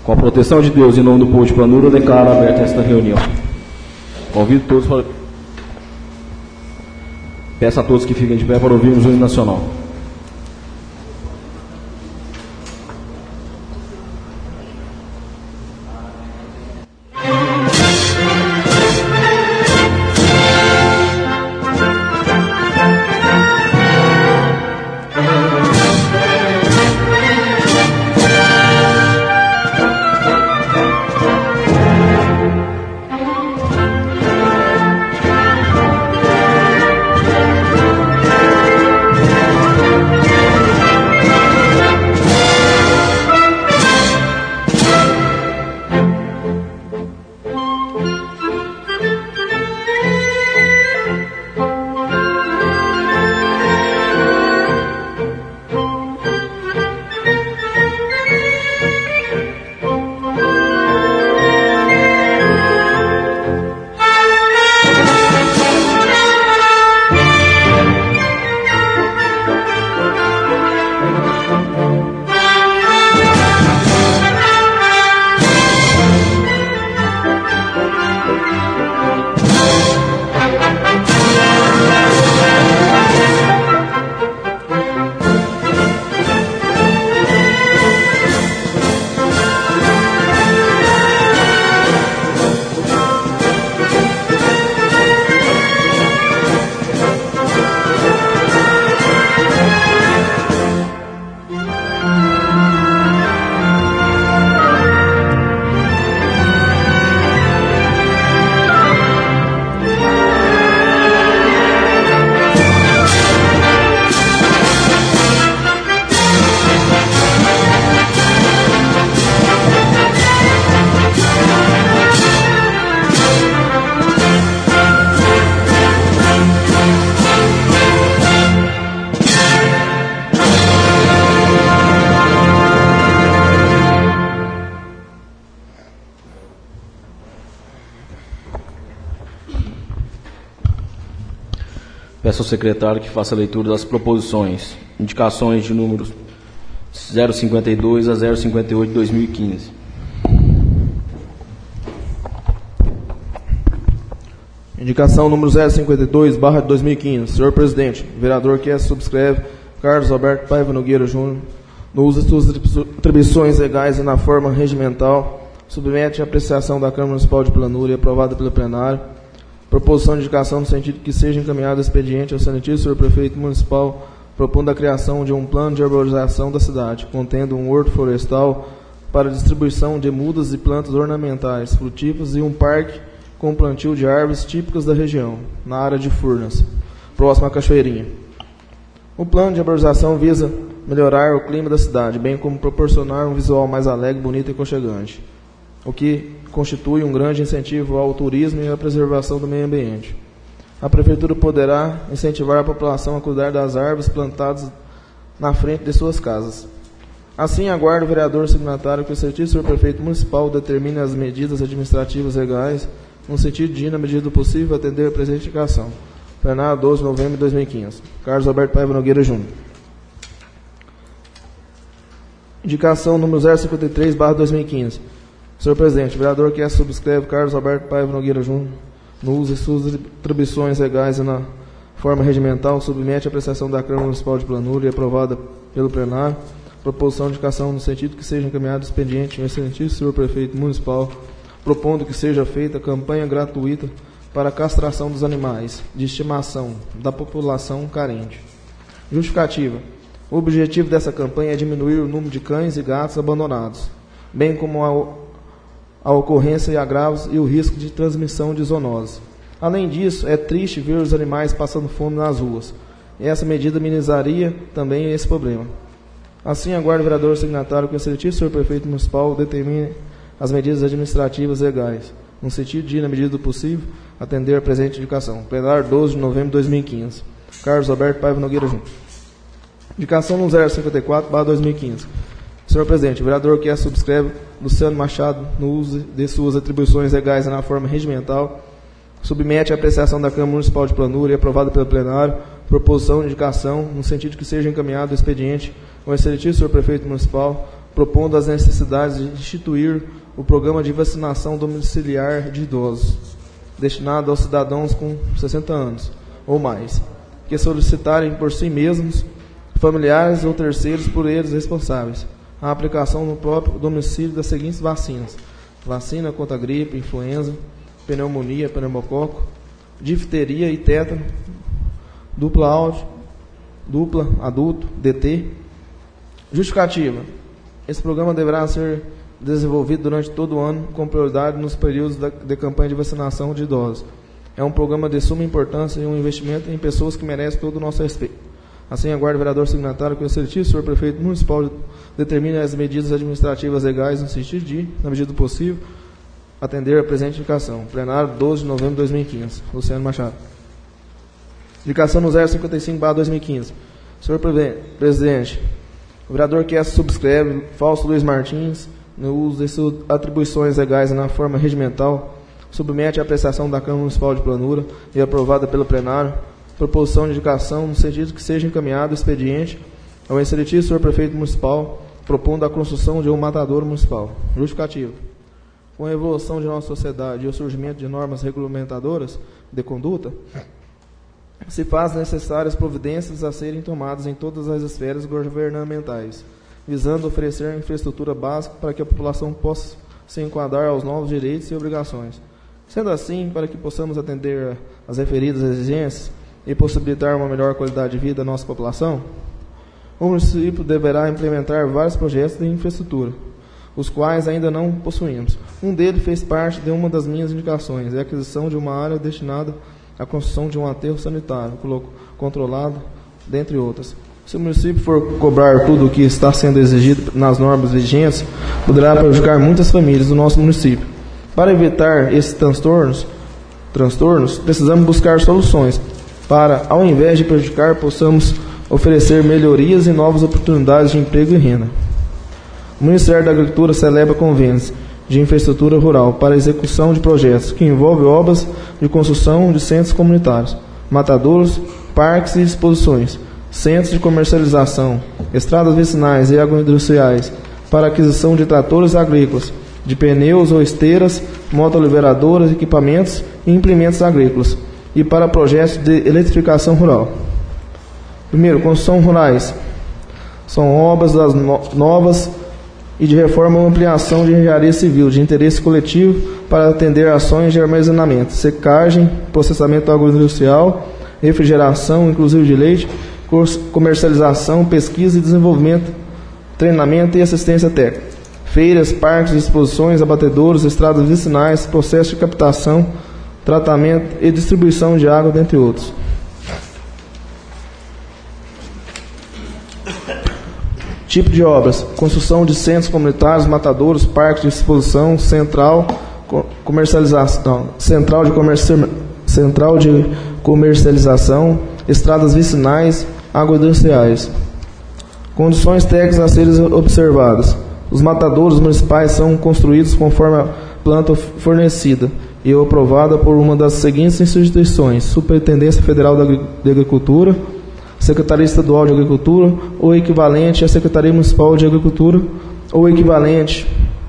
Com a proteção de Deus, em nome do povo de Planura, eu declaro aberta esta reunião. Convido todos para... Peço a todos que fiquem de pé para ouvirmos o hino nacional. Peço ao secretário que faça a leitura das proposições, indicações de números 052 a 058 de 2015. Indicação número 052/2015. Senhor presidente, vereador que subscreve Carlos Alberto Paiva Nogueira Júnior, no uso de suas atribuições legais e na forma regimental, submete à apreciação da Câmara Municipal de Planura e aprovada pelo plenário. Proposição de indicação no sentido que seja encaminhado expediente ao excelentíssimo senhor prefeito municipal, propondo a criação de um plano de arborização da cidade, contendo um horto florestal para distribuição de mudas e plantas ornamentais, frutíferas e um parque com plantio de árvores típicas da região, na área de Furnas, próximo à Cachoeirinha. O plano de arborização visa melhorar o clima da cidade, bem como proporcionar um visual mais alegre, bonito e aconchegante, o que constitui um grande incentivo ao turismo e à preservação do meio ambiente. A Prefeitura poderá incentivar a população a cuidar das árvores plantadas na frente de suas casas. Assim, aguardo o vereador signatário que o excelentíssimo senhor prefeito municipal determine as medidas administrativas legais no sentido de, na medida do possível, atender a presente indicação. Plenário, 12 de novembro de 2015. Carlos Alberto Paiva Nogueira Júnior. Indicação número 053/2015. Senhor presidente, vereador que subscreve Carlos Alberto Paiva Nogueira Júnior, no uso de suas atribuições legais e na forma regimental, submete à apreciação da Câmara Municipal de Planura e aprovada pelo plenário. Proposição de indicação no sentido que seja encaminhado expediente ao excelentíssimo senhor prefeito municipal, propondo que seja feita campanha gratuita para a castração dos animais de estimação da população carente. Justificativa. O objetivo dessa campanha é diminuir o número de cães e gatos abandonados, bem como a ocorrência de agravos e o risco de transmissão de zoonose. Além disso, é triste ver os animais passando fome nas ruas. E essa medida minimizaria também esse problema. Assim, aguardo o vereador signatário que o excelentíssimo senhor prefeito municipal determine as medidas administrativas legais, no sentido de, na medida do possível, atender a presente indicação. Plenário, 12 de novembro de 2015. Carlos Alberto Paiva Nogueira Júnior. Indicação no 054/2015. Senhor presidente, o vereador que subscreve Luciano Machado, no uso de suas atribuições legais e na forma regimental, submete à apreciação da Câmara Municipal de Planura e aprovada pelo plenário, proposição de indicação no sentido que seja encaminhado o expediente ao excelentíssimo senhor prefeito municipal, propondo as necessidades de instituir o programa de vacinação domiciliar de idosos, destinado aos cidadãos com 60 anos ou mais, que solicitarem por si mesmos, familiares ou terceiros por eles responsáveis, a aplicação no próprio domicílio das seguintes vacinas: vacina contra gripe, influenza, pneumonia, pneumococo, difteria e tétano, dupla adulto, DT. Justificativa: esse programa deverá ser desenvolvido durante todo o ano, com prioridade nos períodos de campanha de vacinação de idosos. É um programa de suma importância e um investimento em pessoas que merecem todo o nosso respeito. Assim, aguardo o vereador signatário que o excelentíssimo senhor prefeito municipal determine as medidas administrativas legais no sentido de, na medida do possível, atender a presente indicação. Plenário, 12 de novembro de 2015. Luciano Machado. Indicação no 055/2015. Senhor presidente, o vereador que subscreve, Fausto Luiz Martins, no uso de suas atribuições legais na forma regimental, submete à apreciação da Câmara Municipal de Planura e aprovada pelo plenário, proposição de indicação no sentido que seja encaminhado o expediente ao excelentíssimo senhor prefeito municipal, propondo a construção de um matadouro municipal. Justificativo: com a evolução de nossa sociedade e o surgimento de normas regulamentadoras de conduta, se faz necessárias providências a serem tomadas em todas as esferas governamentais, visando oferecer infraestrutura básica para que a população possa se enquadrar aos novos direitos e obrigações. Sendo assim, para que possamos atender às referidas exigências e possibilitar uma melhor qualidade de vida da nossa população, o município deverá implementar vários projetos de infraestrutura, os quais ainda não possuímos. Um deles fez parte de uma das minhas indicações, é a aquisição de uma área destinada à construção de um aterro sanitário controlado, dentre outras. Se o município for cobrar tudo o que está sendo exigido nas normas vigentes, poderá prejudicar muitas famílias do nosso município. Para evitar esses transtornos, precisamos buscar soluções para, ao invés de prejudicar, possamos oferecer melhorias e novas oportunidades de emprego e renda. O Ministério da Agricultura celebra convênios de infraestrutura rural para execução de projetos que envolvem obras de construção de centros comunitários, matadouros, parques e exposições, centros de comercialização, estradas vicinais e agroindustriais para aquisição de tratores agrícolas, de pneus ou esteiras, motoliberadoras, equipamentos e implementos agrícolas, e para projetos de eletrificação rural. Primeiro, construção rurais. São obras das novas e de reforma ou ampliação de engenharia civil de interesse coletivo para atender ações de armazenamento, secagem, processamento agroindustrial, refrigeração, inclusive de leite, comercialização, pesquisa e desenvolvimento, treinamento e assistência técnica, feiras, parques, exposições, abatedouros, estradas vicinais, processo de captação, tratamento e distribuição de água, dentre outros. Tipo de obras: construção de centros comunitários, matadouros, parques de exposição, central de comercialização, estradas vicinais, agroindustriais. Condições técnicas a serem observadas: os matadouros municipais são construídos conforme a planta fornecida e aprovada por uma das seguintes instituições: Superintendência Federal de Agricultura, Secretaria Estadual de Agricultura, ou equivalente à Secretaria Municipal de Agricultura, ou equivalente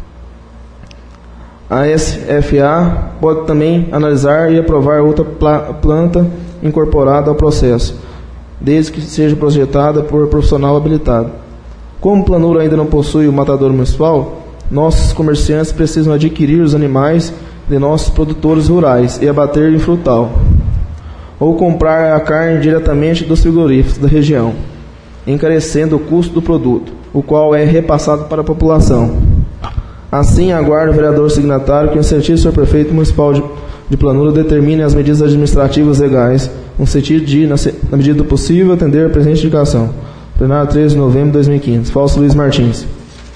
à SFA. Pode também analisar e aprovar outra planta incorporada ao processo, desde que seja projetada por profissional habilitado. Como o Planura ainda não possui o matadouro municipal, nossos comerciantes precisam adquirir os animais de nossos produtores rurais e abater em frutal, ou comprar a carne diretamente dos frigoríficos da região, encarecendo o custo do produto, o qual é repassado para a população. Assim, aguardo o vereador signatário que o excelentíssimo senhor prefeito municipal de Planura determine as medidas administrativas legais, no sentido de, na medida do possível, atender a presente indicação. Plenário, 13 de novembro de 2015. Fausto Luiz Martins.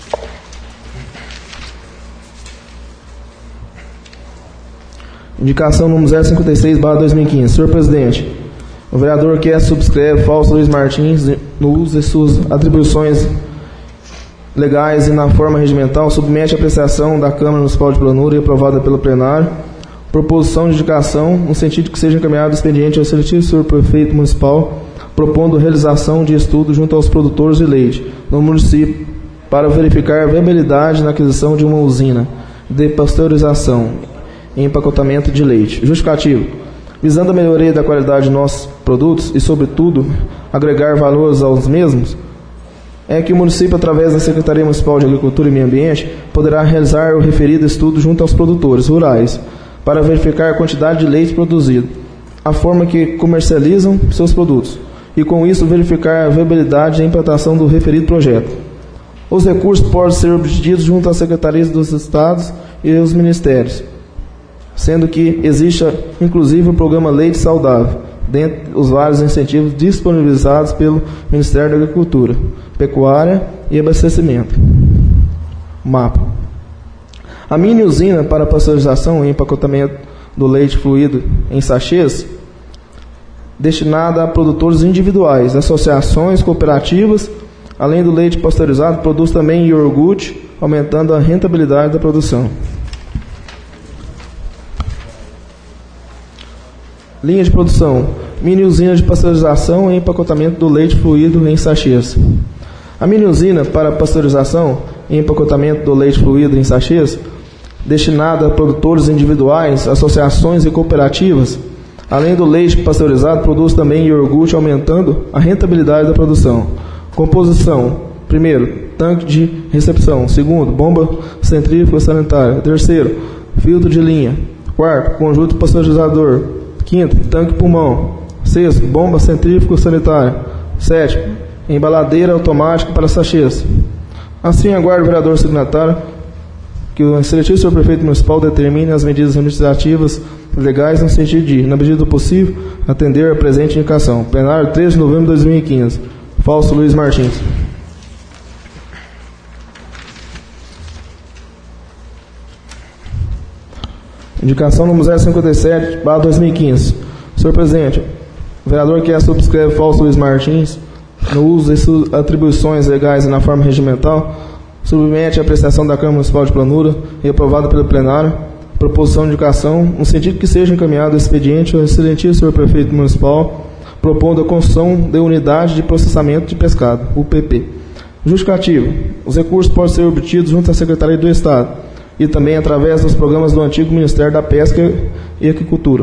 Indicação número 056/2015. Senhor presidente, o vereador que subscreve, Fausto Luiz Martins, no uso de suas atribuições legais e na forma regimental, submete à apreciação da Câmara Municipal de Planura e aprovada pelo plenário, proposição de indicação no sentido que seja encaminhado o expediente ao excelentíssimo senhor prefeito municipal, propondo realização de estudo junto aos produtores de leite no município para verificar a viabilidade na aquisição de uma usina de pasteurização e empacotamento de leite. Justificativo. Visando a melhoria da qualidade de nossos produtos e, sobretudo, agregar valores aos mesmos, é que o município, através da Secretaria Municipal de Agricultura e Meio Ambiente, poderá realizar o referido estudo junto aos produtores rurais para verificar a quantidade de leite produzido, a forma que comercializam seus produtos e, com isso, verificar a viabilidade e a implantação do referido projeto. Os recursos podem ser obtidos junto às secretarias dos estados e os ministérios, sendo que existe, inclusive, o programa Leite Saudável, dentre os vários incentivos disponibilizados pelo Ministério da Agricultura, Pecuária e Abastecimento. MAPA. A mini usina para pasteurização e empacotamento do leite fluido em sachês, destinada a produtores individuais, associações, cooperativas, além do leite pasteurizado, produz também iogurte, aumentando a rentabilidade da produção. Linha de produção. Mini usina de pasteurização e empacotamento do leite fluido em sachês. A mini usina para pasteurização e empacotamento do leite fluido em sachês, destinada a produtores individuais, associações e cooperativas, além do leite pasteurizado, produz também iogurte, aumentando a rentabilidade da produção. Composição. Primeiro, tanque de recepção. Segundo, bomba centrífuga sanitária. Terceiro, filtro de linha. Quarto, conjunto pasteurizador. Quinto, tanque pulmão. Sexto, bomba centrífuga sanitária. Sétimo, embaladeira automática para sachês. Assim, aguardo o vereador signatário que o excelentíssimo senhor prefeito municipal determine as medidas administrativas legais no sentido de, na medida do possível, atender a presente indicação. Plenário 13 de novembro de 2015. Fausto Luiz Martins. Indicação número 057/2015. Senhor presidente, o vereador que subscreve Fausto Luiz Martins, no uso de suas atribuições legais e na forma regimental, submete à apreciação da Câmara Municipal de Planura e aprovada pelo plenário, proposição de indicação, no sentido que seja encaminhado o expediente ao excelentíssimo senhor prefeito municipal, propondo a construção de unidade de processamento de pescado, UPP. Justificativo. Os recursos podem ser obtidos junto à Secretaria do Estado e também através dos programas do antigo Ministério da Pesca e Agricultura,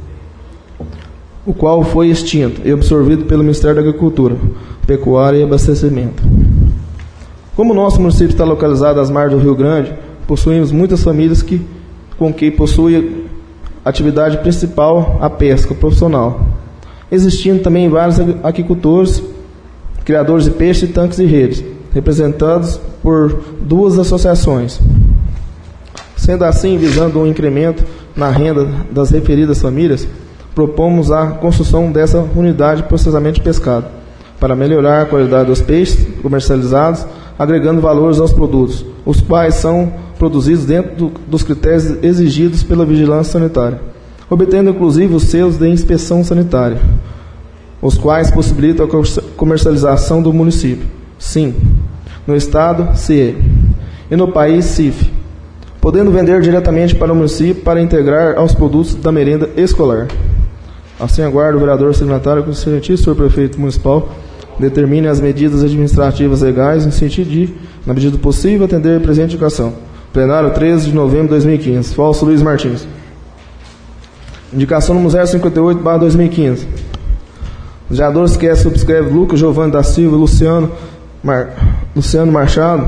o qual foi extinto e absorvido pelo Ministério da Agricultura, Pecuária e Abastecimento. Como o nosso município está localizado às margens do Rio Grande, possuímos muitas famílias com que possuem atividade principal a pesca profissional, existindo também vários aquicultores, criadores de peixes e tanques e redes, representados por duas associações. Sendo assim, visando um incremento na renda das referidas famílias, propomos a construção dessa unidade de processamento de pescado, para melhorar a qualidade dos peixes comercializados, agregando valores aos produtos, os quais são produzidos dentro dos critérios exigidos pela vigilância sanitária, obtendo inclusive os selos de inspeção sanitária, os quais possibilitam a comercialização do município, SIM, no estado, CIE, e no país, CIF, podendo vender diretamente para o município para integrar aos produtos da merenda escolar. Assim, aguardo o vereador signatário que o excelentíssimo senhor prefeito municipal determine as medidas administrativas legais no sentido de, na medida do possível, atender a presente indicação. Plenário 13 de novembro de 2015. Fausto Luiz Martins. Indicação número 058/2015. Os vereadores que subscreve Lucas Giovanni da Silva e Luciano Machado,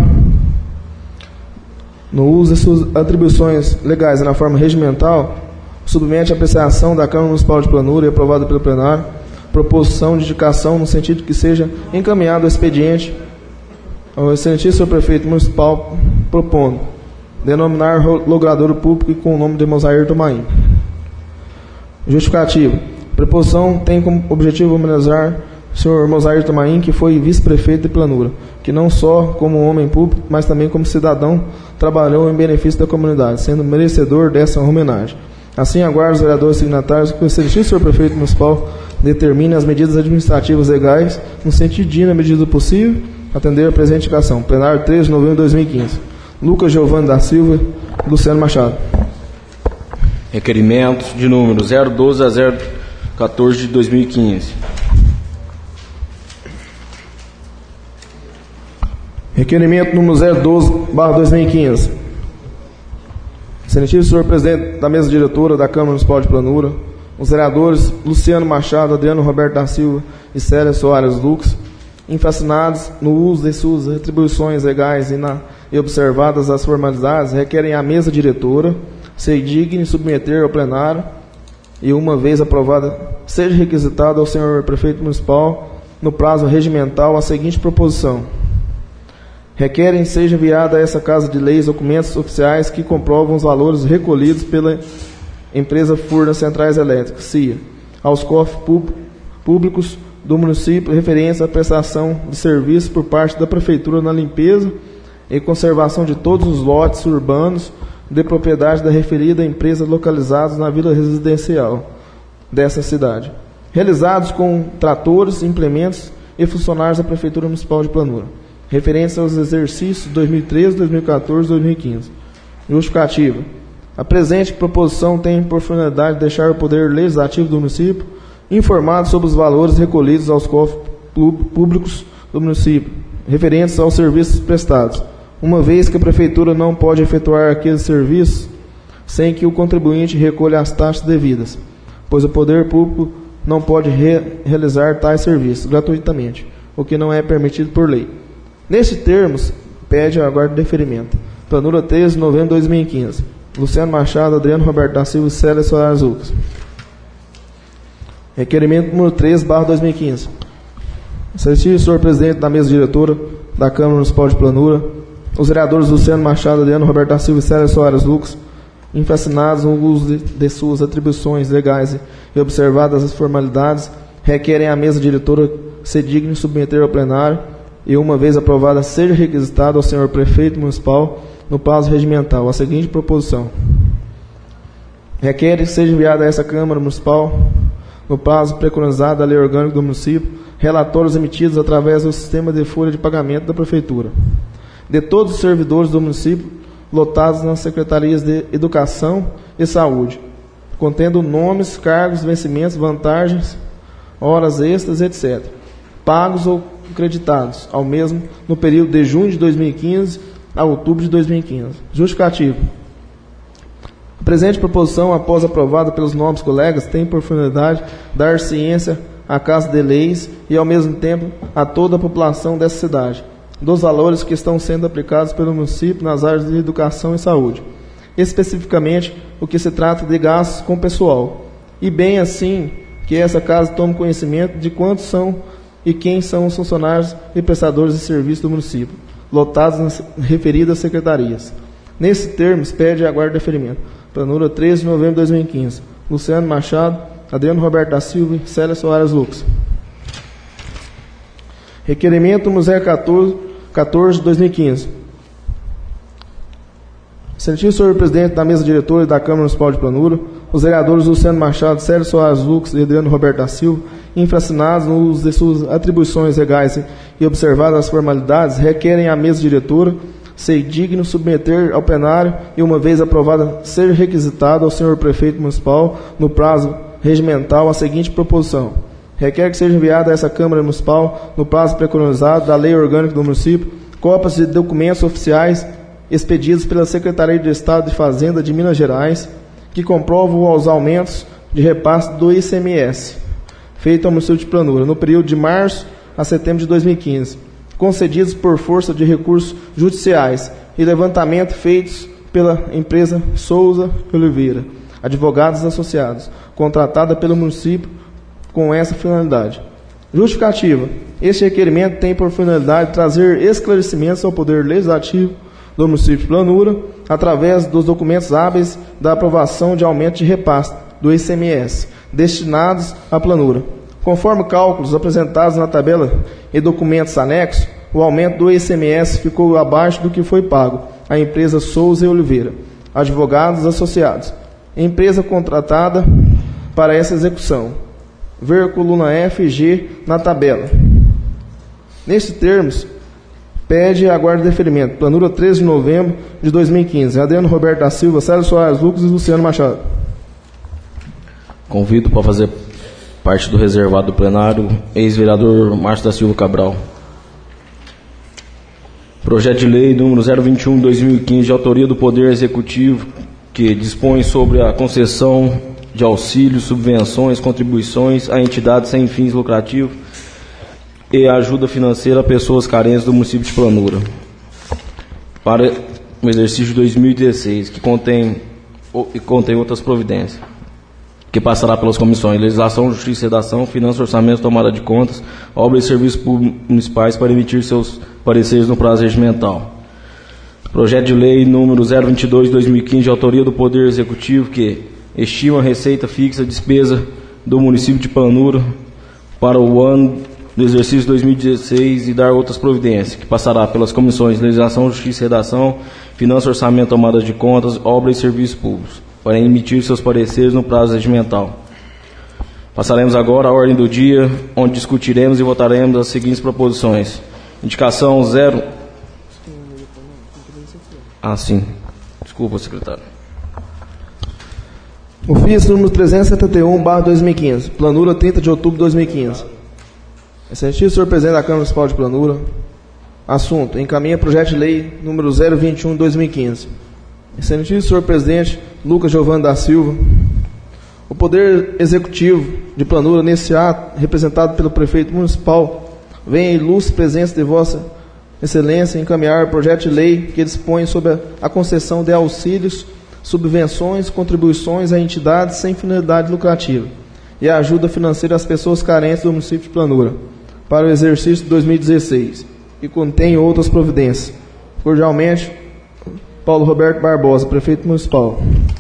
no uso de suas atribuições legais e na forma regimental, submete à apreciação da Câmara Municipal de Planura e aprovada pelo plenário, proposição de indicação no sentido que seja encaminhado o expediente ao excelentíssimo senhor prefeito municipal, propondo denominar logradouro público com o nome de Mosair Tomain. Justificativo. A proposição tem como objetivo homenagear o senhor Mosair Tomain, que foi vice-prefeito de Planura, que não só como homem público, mas também como cidadão, trabalhou em benefício da comunidade, sendo merecedor dessa homenagem. Assim, aguardo os vereadores signatários que o excelentíssimo senhor prefeito municipal determine as medidas administrativas legais no sentido de, na medida do possível, atender a presente indicação. Plenário 13 de novembro de 2015. Lucas Giovanni da Silva e Luciano Machado. Requerimentos de número 012 a 014 de 2015. Requerimento número 012/2015. Excelentíssimo senhor presidente da mesa diretora da Câmara Municipal de Planura, os vereadores Luciano Machado, Adriano Roberto da Silva e Célia Soares Lucas, infacinados no uso de suas atribuições legais e observadas as formalidades, requerem à mesa diretora se digne submeter ao plenário e, uma vez aprovada, seja requisitado ao senhor prefeito municipal, no prazo regimental, a seguinte proposição: requerem seja enviada a essa Casa de Leis documentos oficiais que comprovam os valores recolhidos pela empresa Furnas Centrais Elétricas, CIA, aos cofres públicos do município referentes à prestação de serviços por parte da Prefeitura na limpeza e conservação de todos os lotes urbanos de propriedade da referida empresa localizados na vila residencial dessa cidade, realizados com tratores, implementos e funcionários da Prefeitura Municipal de Planura, referentes aos exercícios 2013, 2014 e 2015. Justificativa. A presente proposição tem por finalidade deixar o Poder Legislativo do município informado sobre os valores recolhidos aos cofres públicos do município, referentes aos serviços prestados, uma vez que a Prefeitura não pode efetuar aqueles serviços sem que o contribuinte recolha as taxas devidas, pois o Poder Público não pode realizar tais serviços gratuitamente, o que não é permitido por lei. Nesses termos, pede a guarda de deferimento. Planura 13 de novembro de 2015. Luciano Machado, Adriano Roberto da Silva e Célia Soares Lucas. Requerimento número 13/2015. Excelentíssimo senhor presidente da mesa diretora da Câmara Municipal de Planura, os vereadores Luciano Machado, Adriano Roberto da Silva e Célia Soares Lucas, infacinados no uso de suas atribuições legais e observadas as formalidades, requerem à mesa diretora se digne submeter ao plenário e, uma vez aprovada, seja requisitado ao senhor prefeito municipal, no prazo regimental, a seguinte proposição: requer que seja enviada a essa Câmara Municipal, no prazo preconizado da Lei Orgânica do Município, relatórios emitidos através do sistema de folha de pagamento da Prefeitura, de todos os servidores do município lotados nas secretarias de Educação e Saúde, contendo nomes, cargos, vencimentos, vantagens, horas extras, etc., pagos ou creditados ao mesmo no período de junho de 2015 a outubro de 2015. Justificativo. A presente proposição, após aprovada pelos nobres colegas, tem por finalidade dar ciência à Casa de Leis e, ao mesmo tempo, a toda a população dessa cidade dos valores que estão sendo aplicados pelo município nas áreas de educação e saúde, especificamente o que se trata de gastos com pessoal, e bem assim que essa casa tome conhecimento de quantos são e quem são os funcionários e prestadores de serviço do município, lotados nas referidas secretarias. Nesse termos, pede a guarda de deferimento. Planura 13 de novembro de 2015. Luciano Machado, Adriano Roberto da Silva e Célia Soares Lucas. Requerimento número 014 de 2015. Excelentíssimo senhor presidente da mesa diretora da Câmara Municipal de Planura, os vereadores Luciano Machado, Célia Soares Lucas e Adriano Roberto da Silva, infracinados no uso de suas atribuições legais e observadas as formalidades, requerem à mesa diretora ser digno submeter ao plenário e, uma vez aprovada, ser requisitado ao senhor prefeito municipal, no prazo regimental, a seguinte proposição: requer que seja enviada a essa Câmara Municipal, no prazo preconizado da Lei Orgânica do Município, cópias de documentos oficiais expedidos pela Secretaria de Estado de Fazenda de Minas Gerais, que comprovam os aumentos de repasse do ICMS, feito ao município de Planura, no período de março a setembro de 2015, concedidos por força de recursos judiciais e levantamento feitos pela empresa Souza Oliveira, advogados associados, contratada pelo município com essa finalidade. Justificativa. Este requerimento tem por finalidade trazer esclarecimentos ao Poder Legislativo do município de Planura, através dos documentos hábeis da aprovação de aumento de repasse do ICMS, destinados à Planura. Conforme cálculos apresentados na tabela e documentos anexos, o aumento do ICMS ficou abaixo do que foi pago à empresa Souza e Oliveira, advogados associados, empresa contratada para essa execução. Ver coluna F e G na tabela. Nesses termos, pede a guarda de deferimento. Planura 13 de novembro de 2015. Adriano Roberto da Silva, Célia Soares Lucas e Luciano Machado. Convido para fazer parte do reservado do plenário, ex-vereador Márcio da Silva Cabral. Projeto de lei número 021/2015, de autoria do Poder Executivo, que dispõe sobre a concessão de auxílios, subvenções, contribuições a entidades sem fins lucrativos e ajuda financeira a pessoas carentes do município de Planura, para o exercício de 2016, que contém outras providências, que passará pelas comissões Legislação, Justiça e Redação, Finanças, Orçamento, Tomada de Contas, Obras e Serviços Públicos Municipais, para emitir seus pareceres no prazo regimental. Projeto de lei número 022/2015, de autoria do Poder Executivo, que estima a receita fixa e despesa do município de Planura para o ano do exercício 2016 e dar outras providências, que passará pelas comissões Legislação, Justiça e Redação, Finanças, Orçamento, Tomada de Contas, Obras e Serviços Públicos, para emitir seus pareceres no prazo regimental. Passaremos agora à ordem do dia, onde discutiremos e votaremos as seguintes proposições. Indicação 0... sim. Desculpa, secretário. Ofício número 371/2015. Planura, 30 de outubro de 2015. Excelentíssimo senhor presidente da Câmara Municipal de Planura. Assunto: encaminha projeto de lei número 021/2015. Excelentíssimo senhor presidente Lucas Giovanni da Silva. O Poder Executivo de Planura, nesse ato, representado pelo prefeito municipal, vem a ilustre presença de Vossa Excelência encaminhar o projeto de lei que dispõe sobre a concessão de auxílios, subvenções, contribuições a entidades sem finalidade lucrativa e a ajuda financeira às pessoas carentes do município de Planura para o exercício de 2016 e contém outras providências. Cordialmente, Paulo Roberto Barbosa, prefeito municipal.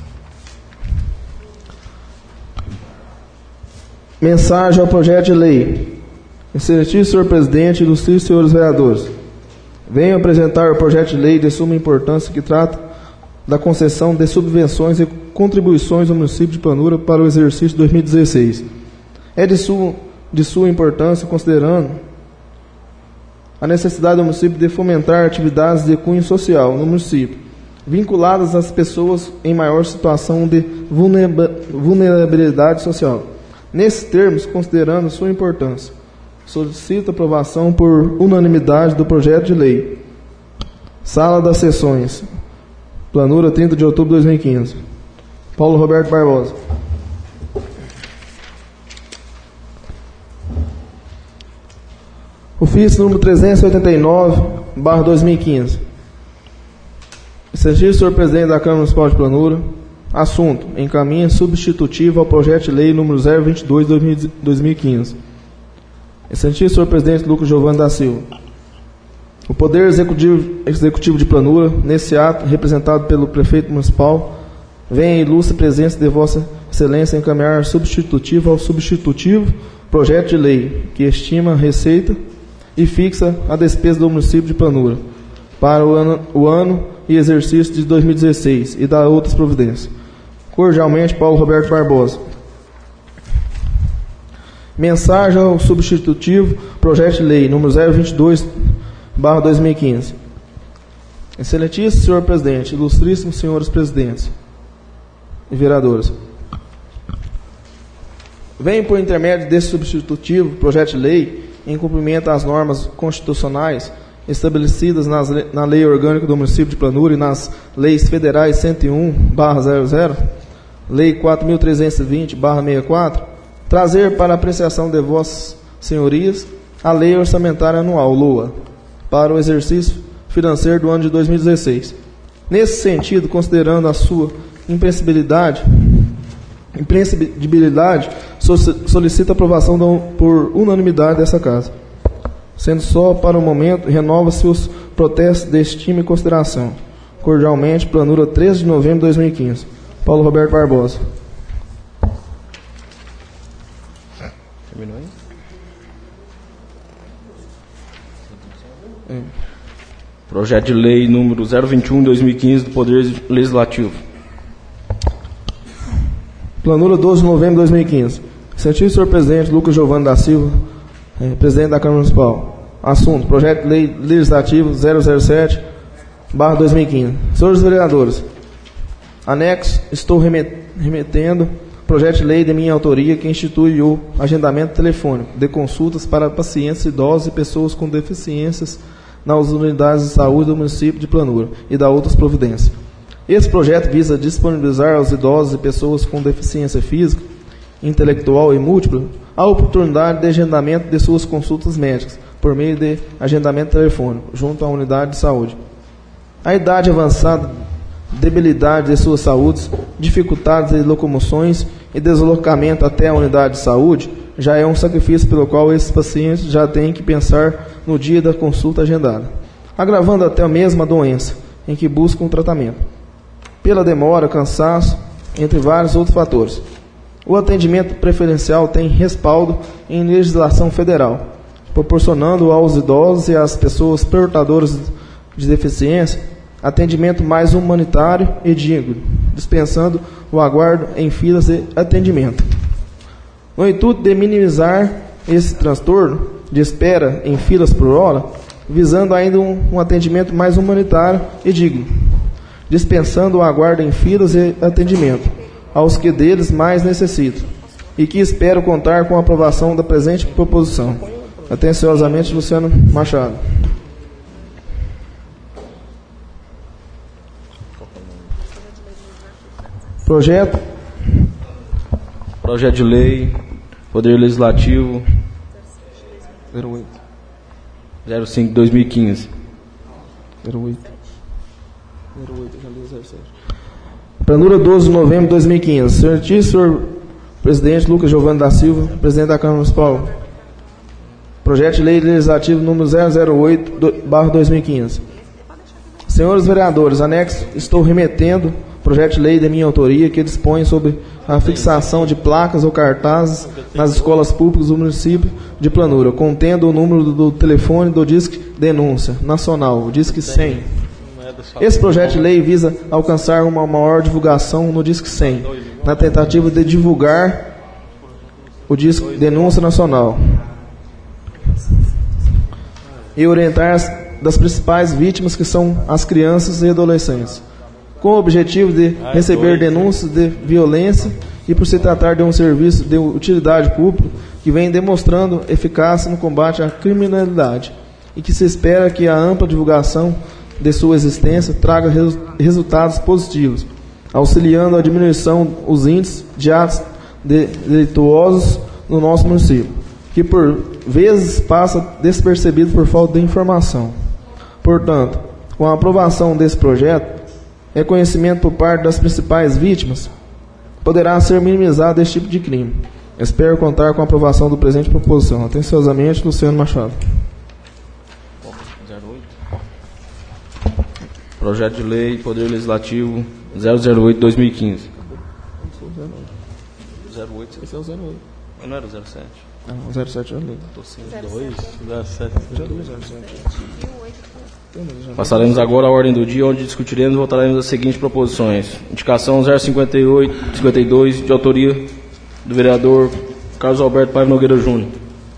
Mensagem ao projeto de lei. Excelentíssimo senhor presidente, ilustríssimos senhores vereadores, venho apresentar o projeto de lei de suma importância que trata da concessão de subvenções e contribuições do município de Planura para o exercício de 2016. É de sua importância, considerando a necessidade do município de fomentar atividades de cunho social no município, vinculadas às pessoas em maior situação de vulnerabilidade social. Nesses termos, considerando sua importância, solicito aprovação por unanimidade do projeto de lei. Sala das Sessões, Planura, 30 de outubro de 2015. Paulo Roberto Barbosa. Ofício número 389/2015. Excelentíssimo senhor presidente da Câmara Municipal de Planura. Assunto: encaminha substitutivo ao projeto de lei número 022/2015. Excelentíssimo senhor presidente Lucas Giovanni da Silva. O Poder Executivo de Planura, nesse ato, representado pelo prefeito municipal, vem a ilustre presença de Vossa Excelência encaminhar substitutivo ao substitutivo projeto de lei que estima a receita e fixa a despesa do município de Planura para o ano e exercício de 2016 e dá outras providências. Cordialmente, Paulo Roberto Barbosa. Mensagem ao substitutivo projeto de lei número 022/2015. Excelentíssimo senhor presidente, ilustríssimos senhores presidentes e vereadores, venho por intermédio desse substitutivo projeto de lei em cumprimento às normas constitucionais estabelecidas na Lei Orgânica do Município de Planura e nas leis federais 101/00, Lei 4.320/64, trazer para apreciação de vossas senhorias a Lei Orçamentária Anual, LOA, para o exercício financeiro do ano de 2016. Nesse sentido, considerando a sua imprescindibilidade, solicita aprovação por unanimidade dessa Casa. Sendo só para o momento, renova-se os protestos de estima e consideração. Cordialmente, Planura, 13 de novembro de 2015. Paulo Roberto Barbosa. Terminou aí? Projeto de lei número 021/2015 do Poder Legislativo. Planura, 12 de novembro de 2015. Excelentíssimo senhor presidente Lucas Giovanni da Silva, presidente da Câmara Municipal. Assunto: projeto de lei legislativo 007/2015. Senhores vereadores, anexo, estou remetendo projeto de lei de minha autoria que institui o agendamento telefônico de consultas para pacientes idosos e pessoas com deficiências nas unidades de saúde do município de Planura e da outras providências. Esse projeto visa disponibilizar aos idosos e pessoas com deficiência física, intelectual e múltipla a oportunidade de agendamento de suas consultas médicas por meio de agendamento telefônico junto à unidade de saúde. A idade avançada, debilidade de suas saúdes, dificuldades de locomoções e deslocamento até a unidade de saúde já é um sacrifício pelo qual esses pacientes já têm que pensar no dia da consulta agendada, agravando até mesmo a doença em que buscam tratamento, pela demora, cansaço, entre vários outros fatores. O atendimento preferencial tem respaldo em legislação federal, proporcionando aos idosos e às pessoas portadoras de deficiência atendimento mais humanitário e digno, dispensando o aguardo em filas de atendimento. No intuito de minimizar esse transtorno de espera em filas por hora, visando ainda um atendimento mais humanitário e digno, dispensando o aguardo em filas de atendimento aos que deles mais necessitam, e que espero contar com a aprovação da presente proposição. Atenciosamente, Luciano Machado. Projeto de lei, Poder Legislativo 05/2015. 08, já li 07. Planura 12 de novembro de 2015. Senhor Presidente Lucas Giovanni da Silva, Presidente da Câmara Municipal. Projeto de Lei Legislativo número 008/2015. Senhores vereadores, anexo, estou remetendo projeto de lei de minha autoria que dispõe sobre a fixação de placas ou cartazes nas escolas públicas do município de Planura, contendo o número do telefone do Disque Denúncia Nacional, o Disque 100. Esse projeto de lei visa alcançar uma maior divulgação no Disque 100, na tentativa de divulgar o Disque Denúncia Nacional e orientar das principais vítimas, que são as crianças e adolescentes, com o objetivo de receber denúncias de violência e por se tratar de um serviço de utilidade pública que vem demonstrando eficácia no combate à criminalidade e que se espera que a ampla divulgação de sua existência traga resultados positivos, auxiliando a diminuição dos índices de atos delituosos no nosso município, que por vezes passa despercebido por falta de informação. Portanto, com a aprovação desse projeto, reconhecimento por parte das principais vítimas, poderá ser minimizado esse tipo de crime. Espero contar com a aprovação do presente proposição. Atenciosamente, Luciano Machado. Projeto de Lei, Poder Legislativo 008/2015. 08. Esse é o 08. Não era o 07? Não, o 07 já li. 07. Já li o 07. Passaremos agora à ordem do dia, onde discutiremos e votaremos as seguintes proposições. Indicação 058-52, de autoria do vereador Carlos Alberto Paiva Nogueira Júnior.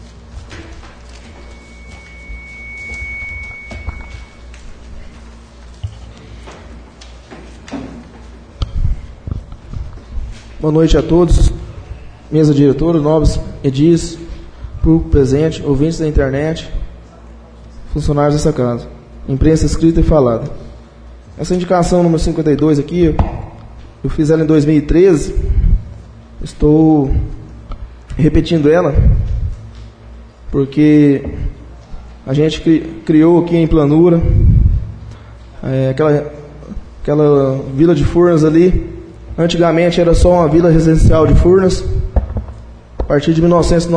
Boa noite a todos, mesa diretora, nobres edis, público presente, ouvintes da internet, funcionários dessa casa, imprensa escrita e falada. Essa indicação número 52 aqui, eu fiz ela em 2013, estou repetindo ela, porque a gente criou aqui em Planura, aquela vila de Furnas ali. Antigamente era só uma vila residencial de Furnas. A partir de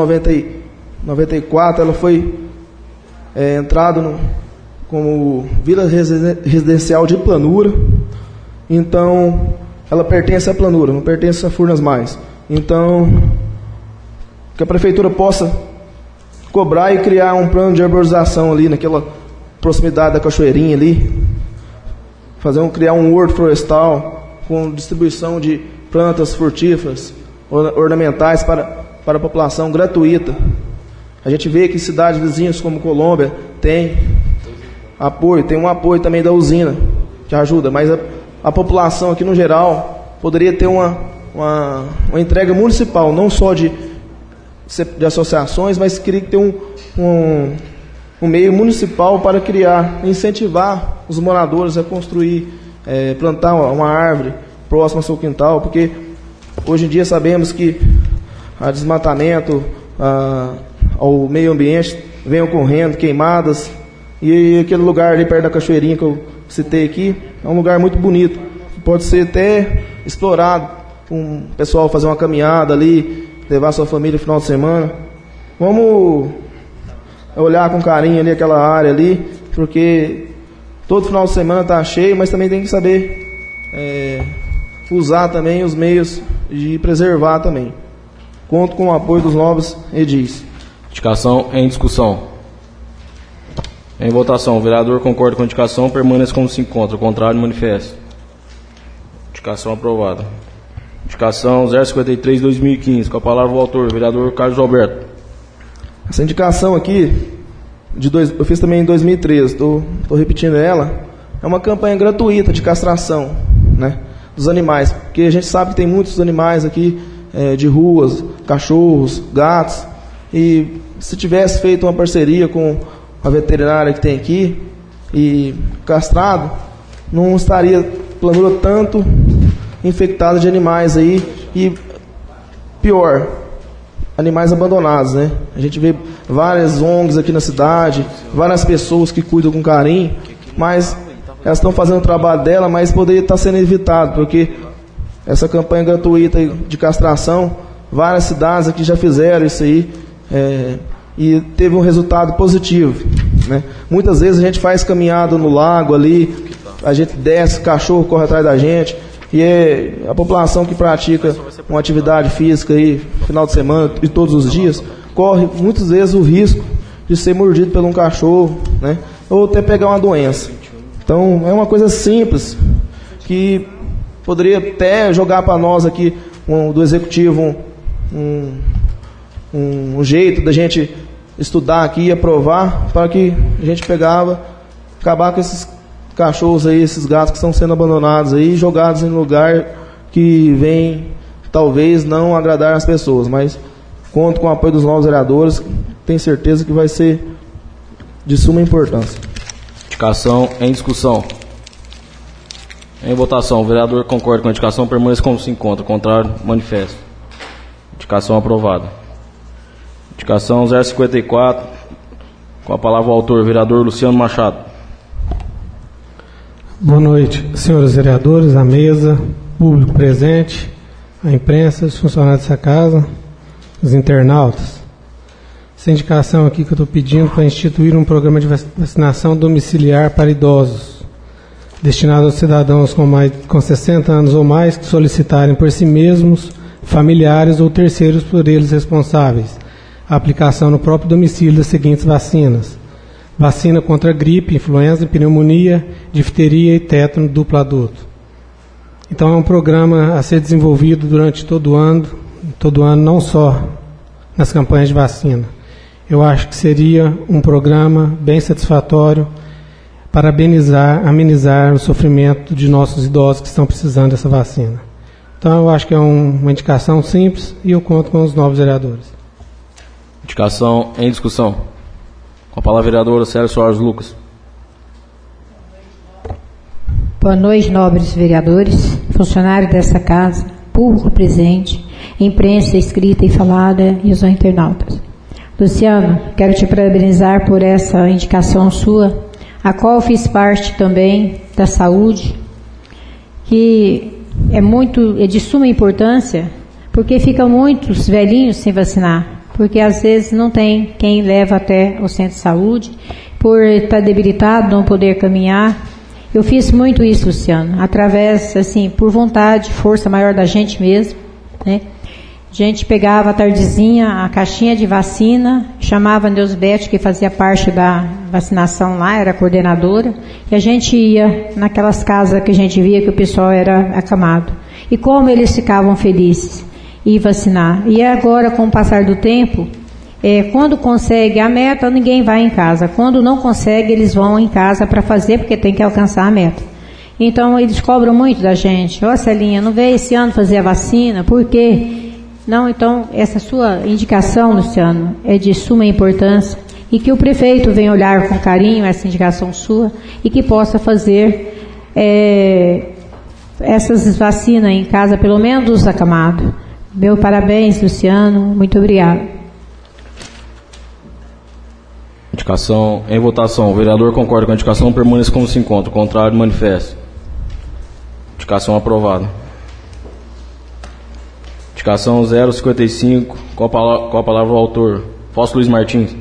1994 ela foi entrada como vila residencial de Planura. Então ela pertence à Planura, não pertence a Furnas mais. Então que a prefeitura possa cobrar e criar um plano de arborização ali naquela proximidade da cachoeirinha ali, criar um horto florestal com distribuição de plantas frutíferas, ornamentais para a população gratuita. A gente vê que cidades vizinhas como Colômbia tem apoio, tem um apoio também da usina que ajuda, mas a população aqui no geral poderia ter uma entrega municipal, não só de associações, mas queria ter um meio municipal para criar, incentivar os moradores a construir, plantar uma árvore próxima ao seu quintal, porque hoje em dia sabemos que o desmatamento ao meio ambiente vem ocorrendo, queimadas, e aquele lugar ali perto da cachoeirinha que eu citei aqui é um lugar muito bonito, pode ser até explorado, um pessoal fazer uma caminhada ali, levar sua família no final de semana. Vamos olhar com carinho ali aquela área ali, porque todo final de semana está cheio, mas também tem que saber usar também os meios de preservar também. Conto com o apoio dos nobres edis. Indicação em discussão. Em votação, o vereador concorda com a indicação, permanece como se encontra. O contrário, manifesta. Indicação aprovada. Indicação 053/2015. Com a palavra o autor, o vereador Carlos Alberto. Essa indicação aqui, eu fiz também em 2013, estou repetindo ela, é uma campanha gratuita de castração, né, dos animais, porque a gente sabe que tem muitos animais aqui de ruas, cachorros, gatos, e se tivesse feito uma parceria com a veterinária que tem aqui e castrado, não estaria planura tanto infectada de animais aí, e pior, animais abandonados, né? A gente vê várias ONGs aqui na cidade, várias pessoas que cuidam com carinho, mas elas estão fazendo o trabalho dela, mas poderia estar sendo evitado, porque essa campanha gratuita de castração, várias cidades aqui já fizeram isso aí, e teve um resultado positivo, né? Muitas vezes a gente faz caminhada no lago ali, a gente desce, o cachorro corre atrás da gente, e a população que pratica uma atividade física aí, final de semana e todos os dias, corre muitas vezes o risco de ser mordido por um cachorro, né? Ou até pegar uma doença. Então é uma coisa simples que poderia até jogar para nós aqui do executivo um jeito da gente estudar aqui e aprovar, para que a gente acabar com esses cachorros aí, esses gatos que estão sendo abandonados aí, jogados em lugar que vem talvez não agradar as pessoas, mas conto com o apoio dos novos vereadores, tenho certeza que vai ser de suma importância. Indicação em discussão. Em votação, o vereador concorda com a indicação, permanece como se encontra. Contrário, manifesto. Indicação aprovada. Indicação 054. Com a palavra o autor, vereador Luciano Machado. Boa noite, senhores vereadores, a mesa, público presente, a imprensa, os funcionários dessa casa, os internautas. Essa indicação aqui que eu estou pedindo para instituir um programa de vacinação domiciliar para idosos, destinado aos cidadãos com 60 anos ou mais que solicitarem por si mesmos, familiares ou terceiros por eles responsáveis, a aplicação no próprio domicílio das seguintes vacinas: vacina contra gripe, influenza, pneumonia, difteria e tétano duplo adulto. Então é um programa a ser desenvolvido durante todo ano não só nas campanhas de vacina. Eu acho que seria um programa bem satisfatório para amenizar o sofrimento de nossos idosos que estão precisando dessa vacina. Então eu acho que é uma indicação simples e eu conto com os novos vereadores. Indicação em discussão. Com a palavra, vereadora Célia Soares Lucas. Boa noite, nobres vereadores, funcionários dessa casa, público presente, imprensa escrita e falada e os internautas. Luciano, quero te parabenizar por essa indicação sua, a qual eu fiz parte também da saúde, que é de suma importância, porque ficam muitos velhinhos sem vacinar, porque às vezes não tem quem leva até o centro de saúde, por estar debilitado, não poder caminhar. Eu fiz muito isso, Luciano, através, assim, por vontade, força maior da gente mesmo, né? A gente pegava à tardezinha a caixinha de vacina, chamava a Neusbete, que fazia parte da vacinação lá, era coordenadora, e a gente ia naquelas casas que a gente via que o pessoal era acamado. E como eles ficavam felizes em vacinar. E agora, com o passar do tempo, quando consegue a meta, ninguém vai em casa. Quando não consegue, eles vão em casa para fazer, porque tem que alcançar a meta. Então, eles cobram muito da gente. Ó, Celinha, não veio esse ano fazer a vacina, por quê? Não, então, essa sua indicação, Luciano, é de suma importância. e que o prefeito venha olhar com carinho essa indicação sua e que possa fazer essas vacinas em casa, pelo menos dos acamados. Meu parabéns, Luciano, muito obrigado. Indicação em votação. O vereador concorda com a indicação, permaneça como se encontra. O contrário, manifeste. Indicação aprovada. Indicação 055. Com a palavra o autor? Fausto Luiz Martins.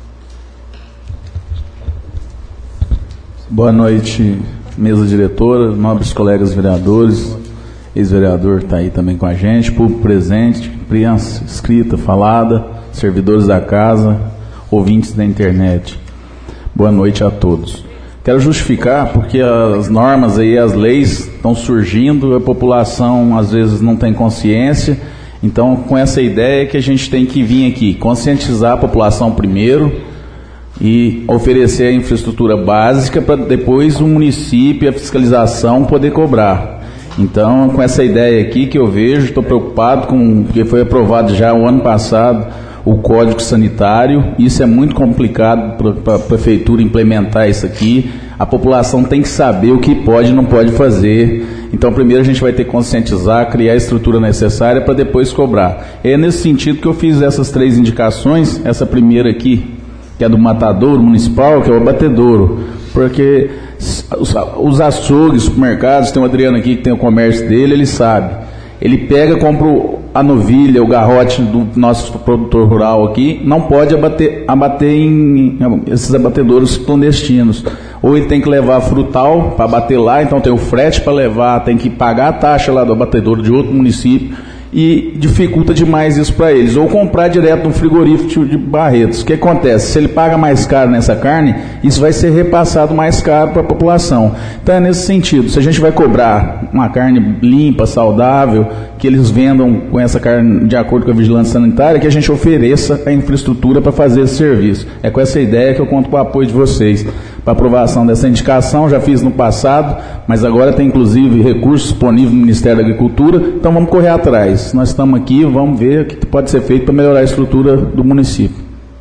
Boa noite, mesa diretora, nobres colegas vereadores, ex-vereador está aí também com a gente, público presente, imprensa escrita, falada, servidores da casa, ouvintes da internet. Boa noite a todos. Quero justificar porque as normas aí, as leis estão surgindo, a população às vezes não tem consciência, então com essa ideia que a gente tem que vir aqui, conscientizar a população primeiro e oferecer a infraestrutura básica para depois o município e a fiscalização poder cobrar. Então, com essa ideia aqui que eu vejo, estou preocupado porque foi aprovado já o ano passado o Código Sanitário, isso é muito complicado para a Prefeitura implementar isso aqui, a população tem que saber o que pode e não pode fazer, então primeiro a gente vai ter que conscientizar, criar a estrutura necessária para depois cobrar. É nesse sentido que eu fiz essas 3 indicações, essa primeira aqui, que é do matadouro municipal, que é o abatedouro, porque os açougues, supermercados, tem o Adriano aqui que tem o comércio dele, ele sabe, ele pega, compra a novilha, o garrote do nosso produtor rural aqui, não pode abater em esses abatedouros clandestinos, ou ele tem que levar frutal para abater lá, então tem o frete para levar, tem que pagar a taxa lá do abatedouro de outro município, e dificulta demais isso para eles, ou comprar direto no frigorífico de Barretos. O que acontece? Se ele paga mais caro nessa carne, isso vai ser repassado mais caro para a população. Então é nesse sentido, se a gente vai cobrar uma carne limpa, saudável, que eles vendam com essa carne de acordo com a vigilância sanitária, que a gente ofereça a infraestrutura para fazer esse serviço. É com essa ideia que eu conto com o apoio de vocês para aprovação dessa indicação. Já fiz no passado, mas agora tem inclusive recursos disponíveis no Ministério da Agricultura, então vamos correr atrás. Nós estamos aqui, vamos ver o que pode ser feito para melhorar a estrutura do município.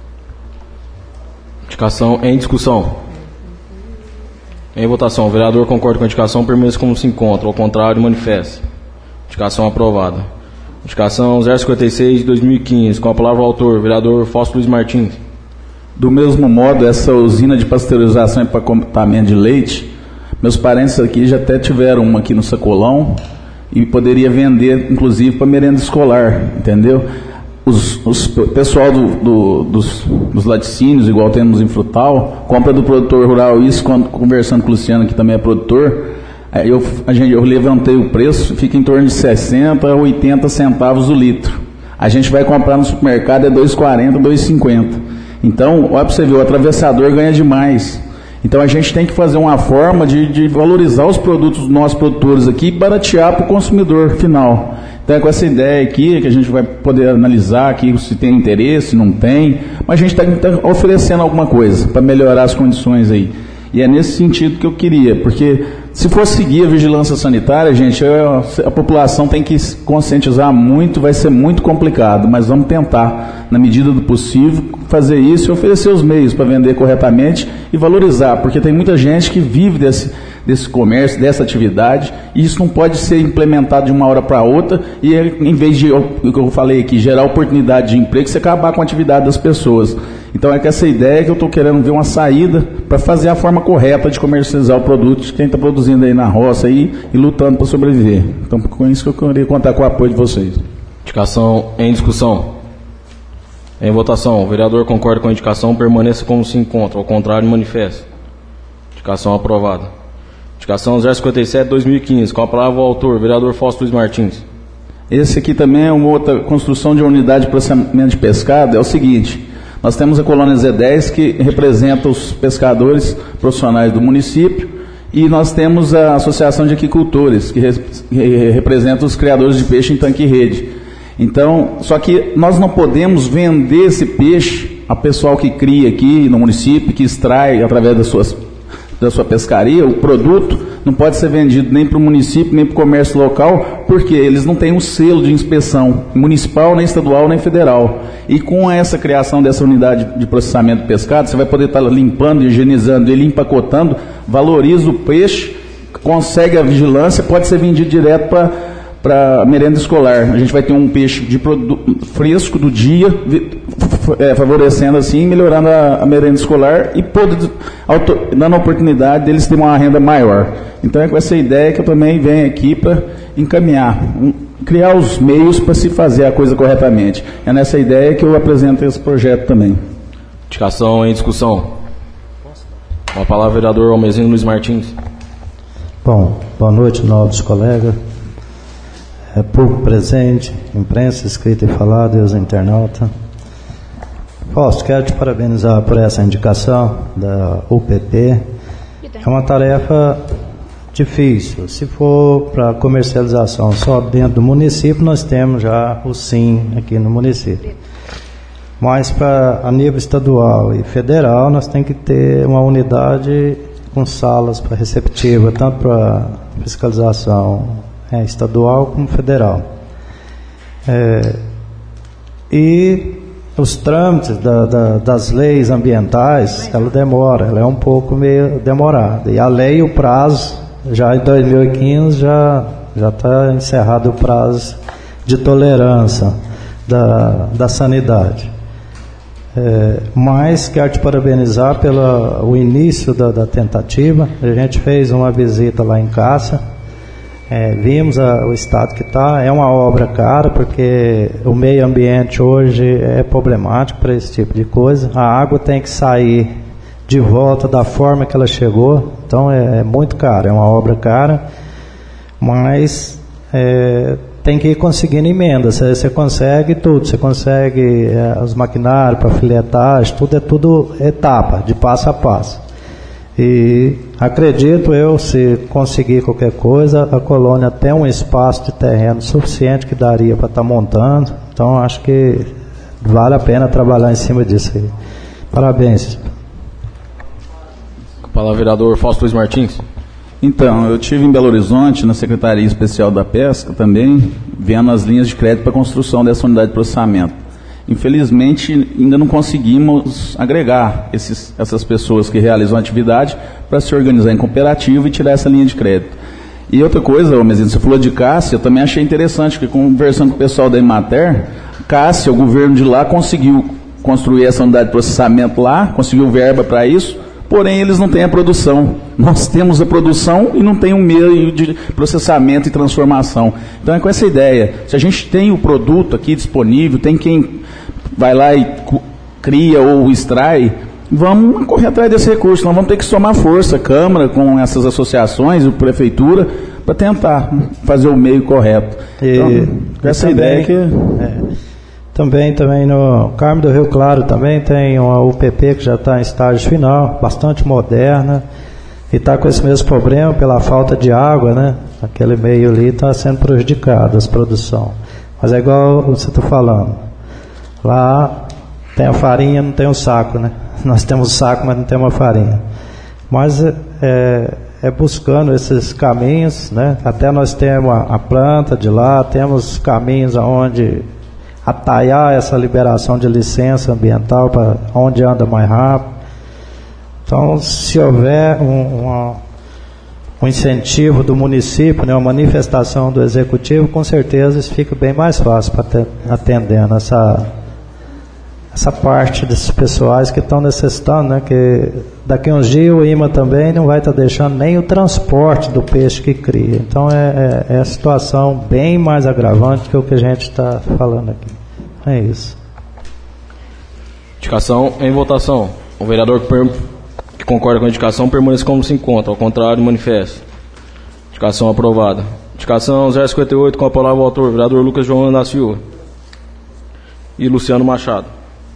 Indicação em discussão. Em votação. O vereador concorda com a indicação, permaneça como se encontra. Ao contrário, manifeste. Indicação aprovada. Indicação 056 de 2015. Com a palavra o autor, vereador Fausto Luiz Martins. Do mesmo modo, essa usina de pasteurização e empacotamento de leite, meus parentes aqui já até tiveram uma aqui no Sacolão, e poderia vender, inclusive, para merenda escolar, entendeu? O pessoal dos laticínios, igual temos em Frutal, compra do produtor rural isso, quando conversando com o Luciano, que também é produtor, eu levantei o preço, fica em torno de 60 a 80 centavos o litro. A gente vai comprar no supermercado, é 2,40, 2,50. Então, olha para você ver, o atravessador ganha demais. Então a gente tem que fazer uma forma de valorizar os produtos dos nossos produtores aqui e baratear para o consumidor final. Então é com essa ideia aqui que a gente vai poder analisar aqui se tem interesse, se não tem, mas a gente está oferecendo alguma coisa para melhorar as condições aí. E é nesse sentido que eu queria, porque se for seguir a vigilância sanitária, gente, a população tem que se conscientizar muito, vai ser muito complicado, mas vamos tentar, na medida do possível, fazer isso e oferecer os meios para vender corretamente e valorizar, porque tem muita gente que vive desse comércio, dessa atividade, e isso não pode ser implementado de uma hora para outra e em vez de, o que eu falei aqui, gerar oportunidade de emprego, você acabar com a atividade das pessoas. Então é com essa ideia que eu estou querendo ver uma saída para fazer a forma correta de comercializar o produto de quem está produzindo aí na roça e lutando para sobreviver. Então com isso que eu queria contar com o apoio de vocês. Indicação em discussão. Em votação. O vereador concorda com a indicação, permaneça como se encontra. Ao contrário, manifeste. Indicação aprovada. Indicação 057 de 2015. Com a palavra o autor, vereador Fausto Luiz Martins. Esse aqui também é uma outra construção de uma unidade de processamento de pescado. É o seguinte, nós temos a colônia Z10 que representa os pescadores profissionais do município e nós temos a Associação de Aquicultores que representa os criadores de peixe em tanque e rede. Então, só que nós não podemos vender esse peixe a pessoal que cria aqui no município, que extrai através da sua pescaria, o produto, não pode ser vendido nem para o município, nem para o comércio local, porque eles não têm um selo de inspeção municipal, nem estadual, nem federal. E com essa criação dessa unidade de processamento do pescado, você vai poder estar limpando, higienizando ele, empacotando, valoriza o peixe, consegue a vigilância, pode ser vendido direto para a merenda escolar. A gente vai ter um peixe fresco do dia, favorecendo assim, melhorando a merenda escolar e dando a oportunidade deles terem uma renda maior. Então é com essa ideia que eu também venho aqui para encaminhar, criar os meios para se fazer a coisa corretamente. É nessa ideia que eu apresento esse projeto também. Indicação em discussão. Com a palavra, vereador Almezinho Luiz Martins. Bom, boa noite, nobres colegas. Público presente, imprensa escrita e falada e os internautas. Fausto, quero te parabenizar por essa indicação da UPP. É uma tarefa difícil. Se for para comercialização só dentro do município, nós temos já o SIM aqui no município. Mas a nível estadual e federal, nós temos que ter uma unidade com salas para receptiva, tanto para fiscalização estadual como federal. E os trâmites das leis ambientais, ela é um pouco meio demorada. E a lei, o prazo, já em 2015, já está encerrado o prazo de tolerância da sanidade. Mas quero te parabenizar pelo início da tentativa. A gente fez uma visita lá em Cássia. Vimos o estado que está. É uma obra cara, porque o meio ambiente hoje é problemático para esse tipo de coisa. A água tem que sair de volta da forma que ela chegou, então é muito caro, é uma obra cara, mas tem que ir conseguindo emenda. Você consegue tudo, você consegue os maquinários para filetagem, tudo é tudo etapa, de passo a passo. E acredito eu, se conseguir qualquer coisa, a colônia tem um espaço de terreno suficiente que daria para estar montando. Então acho que vale a pena trabalhar em cima disso aí. Parabéns. Com a palavra, vereador Fausto Luiz Martins. Então, eu estive em Belo Horizonte, na Secretaria Especial da Pesca também, vendo as linhas de crédito para a construção dessa unidade de processamento. Infelizmente, ainda não conseguimos agregar essas pessoas que realizam a atividade para se organizar em cooperativa e tirar essa linha de crédito. E outra coisa, Almezinho, você falou de Cássia, eu também achei interessante, porque conversando com o pessoal da Emater, Cássia, o governo de lá, conseguiu construir essa unidade de processamento lá, conseguiu verba para isso, porém eles não têm a produção. Nós temos a produção e não tem um meio de processamento e transformação. Então é com essa ideia. Se a gente tem o produto aqui disponível, tem quem vai lá e cria ou extrai, vamos correr atrás desse recurso. Nós vamos ter que somar força, Câmara, com essas associações, a Prefeitura, para tentar fazer o meio correto. Então, com essa ideia que... Também no Carmo do Rio Claro também tem uma UPP que já está em estágio final, bastante moderna, e está com esse mesmo problema pela falta de água, né? Aquele meio ali está sendo prejudicado, as produções. Mas é igual você está falando, lá tem a farinha, não tem o saco, né? Nós temos o saco, mas não temos a farinha. Mas é buscando esses caminhos, né? Até nós temos a planta de lá, temos caminhos aonde atalhar essa liberação de licença ambiental para onde anda mais rápido. Então, se houver um incentivo do município, né, uma manifestação do executivo, com certeza isso fica bem mais fácil para atendendo essa parte desses pessoais que estão necessitando, né, que daqui a uns dias o IMA também não vai estar deixando nem o transporte do peixe que cria. Então é a situação bem mais agravante que o que a gente está falando aqui. É isso. Indicação em votação. O vereador que concorda com a indicação permanece como se encontra, ao contrário, manifesta. Indicação aprovada. Indicação 058, com a palavra o autor, vereador Lucas João da Silva e Luciano Machado.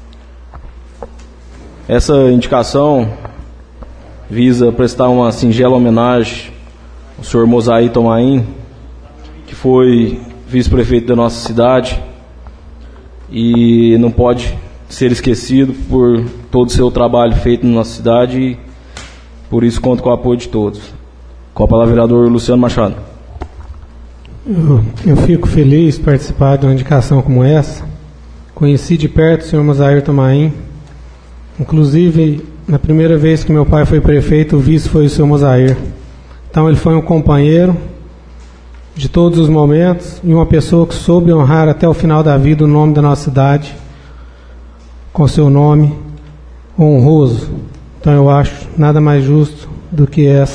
Essa indicação visa prestar uma singela homenagem ao senhor Mosaí Tomain, que foi vice-prefeito da nossa cidade e não pode ser esquecido por todo o seu trabalho feito na nossa cidade, e por isso conto com o apoio de todos. Com a palavra, vereador Luciano Machado. Eu fico feliz de participar de uma indicação como essa. Conheci de perto o senhor Mosair Tomain. Inclusive, na primeira vez que meu pai foi prefeito, o vice foi o senhor Mosair. Então, ele foi um companheiro de todos os momentos e uma pessoa que soube honrar até o final da vida o nome da nossa cidade, com seu nome honroso. Então, eu acho nada mais justo do que a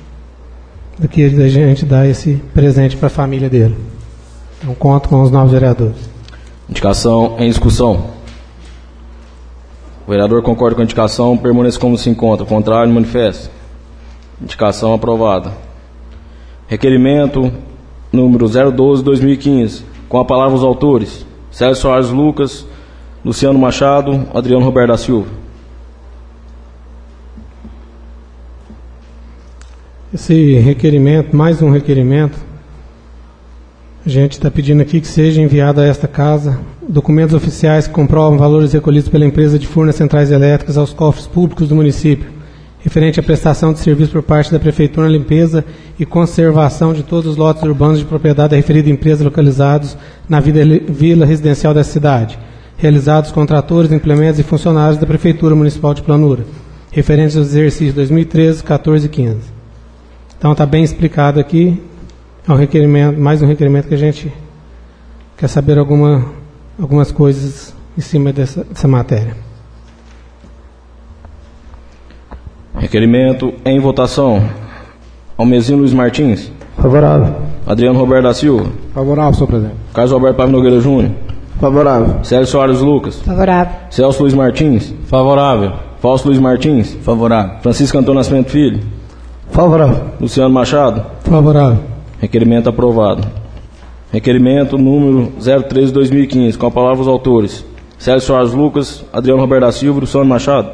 gente dar esse presente para a família dele. Então, conto com os novos vereadores. Indicação em discussão. O vereador concorda com a indicação, permaneça como se encontra. Contrário, manifesta. Indicação aprovada. Requerimento número 012/2015. Com a palavra os autores: Célio Soares Lucas, Luciano Machado, Adriano Roberto da Silva. Esse requerimento, mais um requerimento, a gente está pedindo aqui que seja enviado a esta casa documentos oficiais que comprovam valores recolhidos pela empresa de Furnas Centrais Elétricas aos cofres públicos do município, referente à prestação de serviço por parte da Prefeitura na limpeza e conservação de todos os lotes urbanos de propriedade da referida empresa localizados na vila residencial da cidade, realizados com tratores, implementos e funcionários da Prefeitura Municipal de Planura, referentes aos exercícios 2013, 14 e 15. Então está bem explicado aqui. É um requerimento, mais um requerimento que a gente quer saber algumas coisas em cima dessa matéria. Requerimento em votação. Almezinho Luiz Martins. Favorável. Adriano Roberto da Silva. Favorável, senhor presidente. Carlos Alberto Paiva Nogueira Júnior. Favorável. Célio Soares Lucas. Favorável. Celso Luiz Martins. Favorável. Fausto Luiz Martins. Favorável. Francisco Antônio Nascimento Filho. Favorável. Luciano Machado. Favorável. Requerimento aprovado. Requerimento número 013/2015. Com a palavra os autores: Célio Soares Lucas, Adriano Roberto da Silva e Luciano Machado.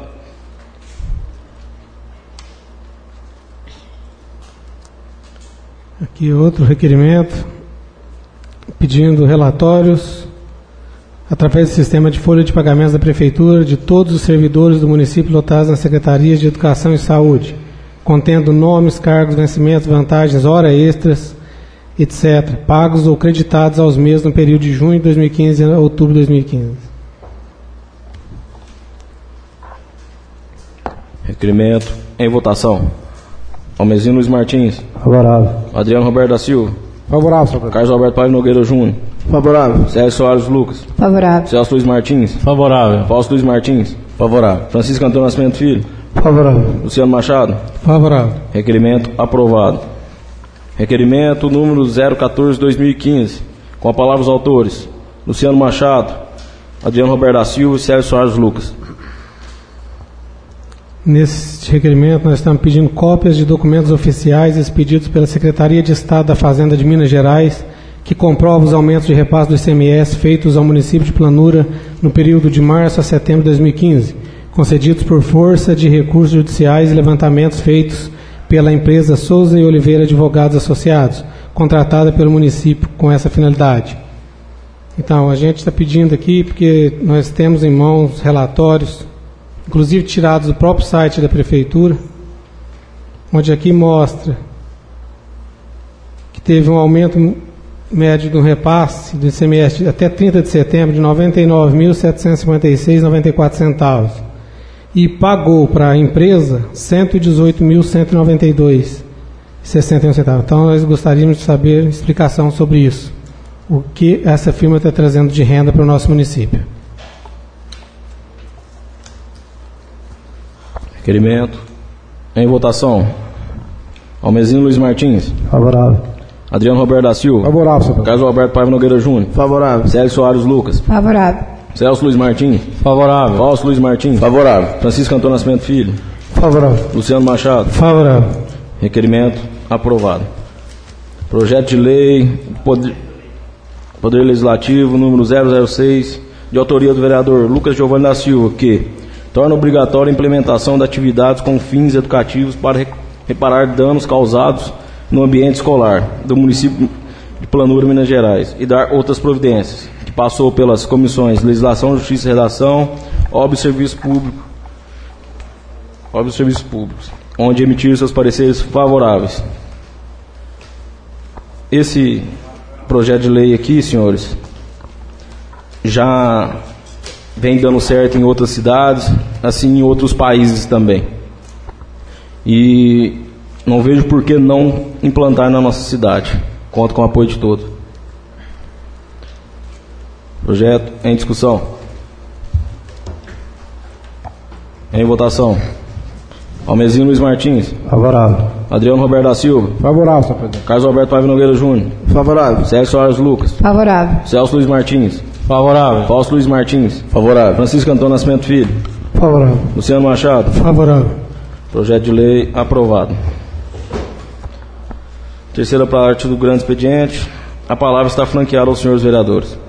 Aqui outro requerimento, pedindo relatórios, através do sistema de folha de pagamentos da Prefeitura, de todos os servidores do município lotados nas secretarias de Educação e Saúde, contendo nomes, cargos, vencimentos, vantagens, horas extras, etc., pagos ou creditados aos meses no período de junho de 2015 a outubro de 2015. Requerimento em votação. Almezinho Luiz Martins. Favorável. Adriano Roberto da Silva. Favorável, senhor presidente. Carlos Alberto Paiva Nogueira Júnior. Favorável. Célio Soares Lucas. Favorável. Celso Luiz Martins. Favorável. Fausto Luiz Martins. Favorável. Francisco Antônio Nascimento Filho. Favorável. Luciano Machado. Favorável. Requerimento aprovado. Requerimento número 014/2015. Com a palavra os autores: Luciano Machado, Adriano Roberto da Silva e Célio Soares Lucas. Nesse requerimento, nós estamos pedindo cópias de documentos oficiais expedidos pela Secretaria de Estado da Fazenda de Minas Gerais, que comprovam os aumentos de repasse do ICMS feitos ao município de Planura no período de março a setembro de 2015, concedidos por força de recursos judiciais e levantamentos feitos pela empresa Souza e Oliveira Advogados Associados, contratada pelo município com essa finalidade. Então, a gente está pedindo aqui, porque nós temos em mãos relatórios, inclusive tirados do próprio site da Prefeitura, onde aqui mostra que teve um aumento médio do repasse do ICMS até 30 de setembro de R$ 99.756,94 centavos e pagou para a empresa R$ 118.192,61 centavos. Então, nós gostaríamos de saber explicação sobre isso, o que essa firma está trazendo de renda para o nosso município. Requerimento em votação. Almezinho Luiz Martins. Favorável. Adriano Roberto da Silva. Favorável, senhor presidente. Carlos Alberto Paiva Nogueira Júnior. Favorável. Célio Soares Lucas. Favorável. Celso Luiz Martins. Favorável. Fausto Luiz Martins. Favorável. Francisco Antônio Nascimento Filho. Favorável. Luciano Machado. Favorável. Requerimento aprovado. Projeto de lei Poder Legislativo número 006, de autoria do vereador Lucas Giovanni da Silva, que torna obrigatória a implementação de atividades com fins educativos para reparar danos causados no ambiente escolar do município de Planura, Minas Gerais, e dar outras providências, que passou pelas comissões Legislação, Justiça e Redação, Obras e Serviços Públicos, onde emitiram seus pareceres favoráveis. esse projeto de lei aqui, senhores, já vem dando certo em outras cidades, assim em outros países também. E não vejo por que não implantar na nossa cidade. Conto com o apoio de todos. Projeto em discussão. Em votação. Almezinho Luiz Martins. Favorável. Adriano Roberto da Silva. Favorável, senhor presidente. Carlos Alberto Paiva Nogueira Júnior. Favorável. Sérgio Soares Lucas. Favorável. Celso Luiz Martins. Favorável. Fausto Luiz Martins. Favorável. Francisco Antônio Nascimento Filho. Favorável. Luciano Machado. Favorável. Projeto de lei aprovado. Terceira parte do grande expediente. A palavra está franqueada aos senhores vereadores.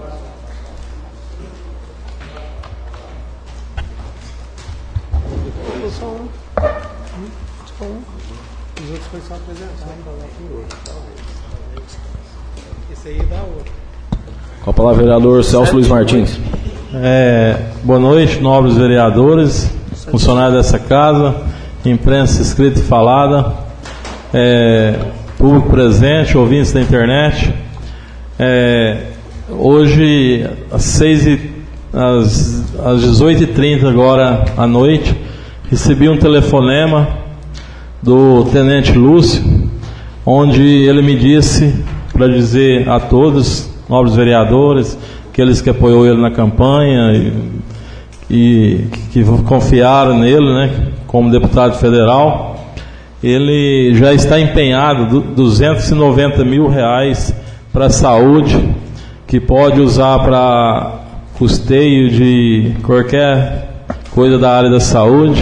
Com a palavra, vereador Celso Luiz Martins. Boa noite, nobres vereadores, funcionários dessa casa, imprensa escrita e falada, público presente, ouvintes da internet. Hoje, às 18h30 agora à noite, recebi um telefonema do Tenente Lúcio, onde ele me disse para dizer a todos, nobres vereadores, aqueles que apoiou ele na campanha e que confiaram nele, né, como deputado federal, ele já está empenhado R$290 mil para a saúde, que pode usar para custeio de qualquer coisa da área da saúde,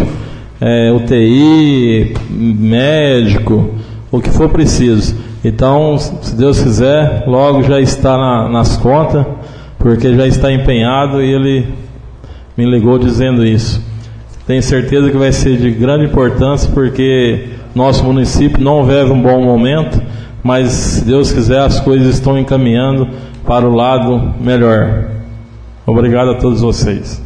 UTI, médico, o que for preciso. Então, se Deus quiser, logo já está nas contas, porque já está empenhado, e ele me ligou dizendo isso. Tenho certeza que vai ser de grande importância, porque nosso município não vive um bom momento, mas se Deus quiser, as coisas estão encaminhando para o lado melhor. Obrigado a todos vocês.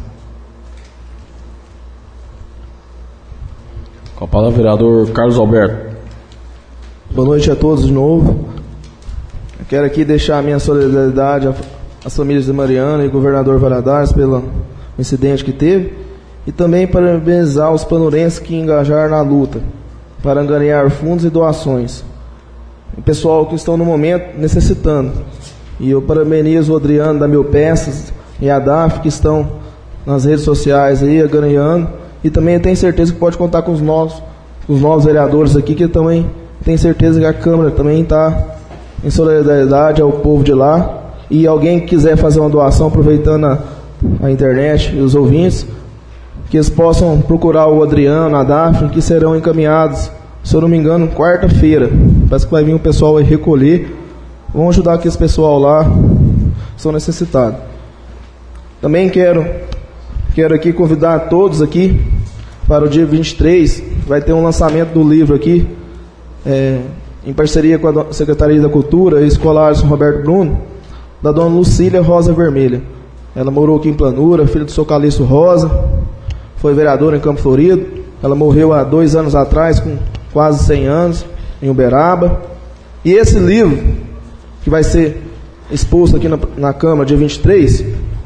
Com a palavra, vereador Carlos Alberto. Boa noite a todos de novo. Eu quero aqui deixar a minha solidariedade às famílias de Mariana e governador Valadares pelo incidente que teve, e também parabenizar os panurenses que engajaram na luta para angariar fundos e doações. O pessoal que estão no momento necessitando. E eu parabenizo o Adriano da Mil Peças e a DAF, que estão nas redes sociais aí, ganhando. E também tenho certeza que pode contar com os novos vereadores aqui, que também tenho certeza que a Câmara também está em solidariedade ao povo de lá. E alguém que quiser fazer uma doação, aproveitando a internet e os ouvintes, que eles possam procurar o Adriano, a Daphne, que serão encaminhados, se eu não me engano, quarta-feira. Parece que vai vir o pessoal aí recolher. Vamos ajudar aqui esse pessoal lá, que são necessitados. Também quero aqui convidar todos aqui para o dia 23, vai ter um lançamento do livro aqui, em parceria com a Secretaria da Cultura e Escolar São Roberto Bruno, da dona Lucília Rosa Vermelha. Ela morou aqui em Planura, filha do seu Calixto Rosa, foi vereadora em Campo Florido. Ela morreu há 2 anos atrás, com quase 100 anos, em Uberaba. E esse livro, que vai ser exposto aqui na Câmara, dia 23,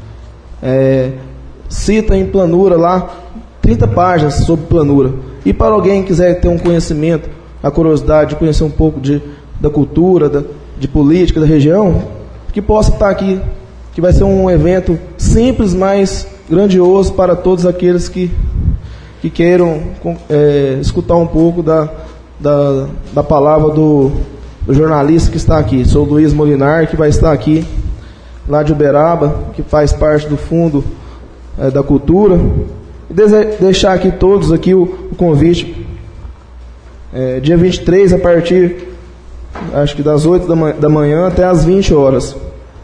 cita em Planura lá 30 páginas sobre Planura. E para alguém que quiser ter um conhecimento, a curiosidade de conhecer um pouco da cultura, de política da região, que possa estar aqui, que vai ser um evento simples, mas grandioso para todos aqueles que queiram escutar um pouco da palavra do jornalista que está aqui. Sou o Luiz Molinar, que vai estar aqui, lá de Uberaba, que faz parte do Fundo da Cultura. E deixar aqui todos aqui o convite. Dia 23, a partir, acho que das 8 da manhã até as 20 horas.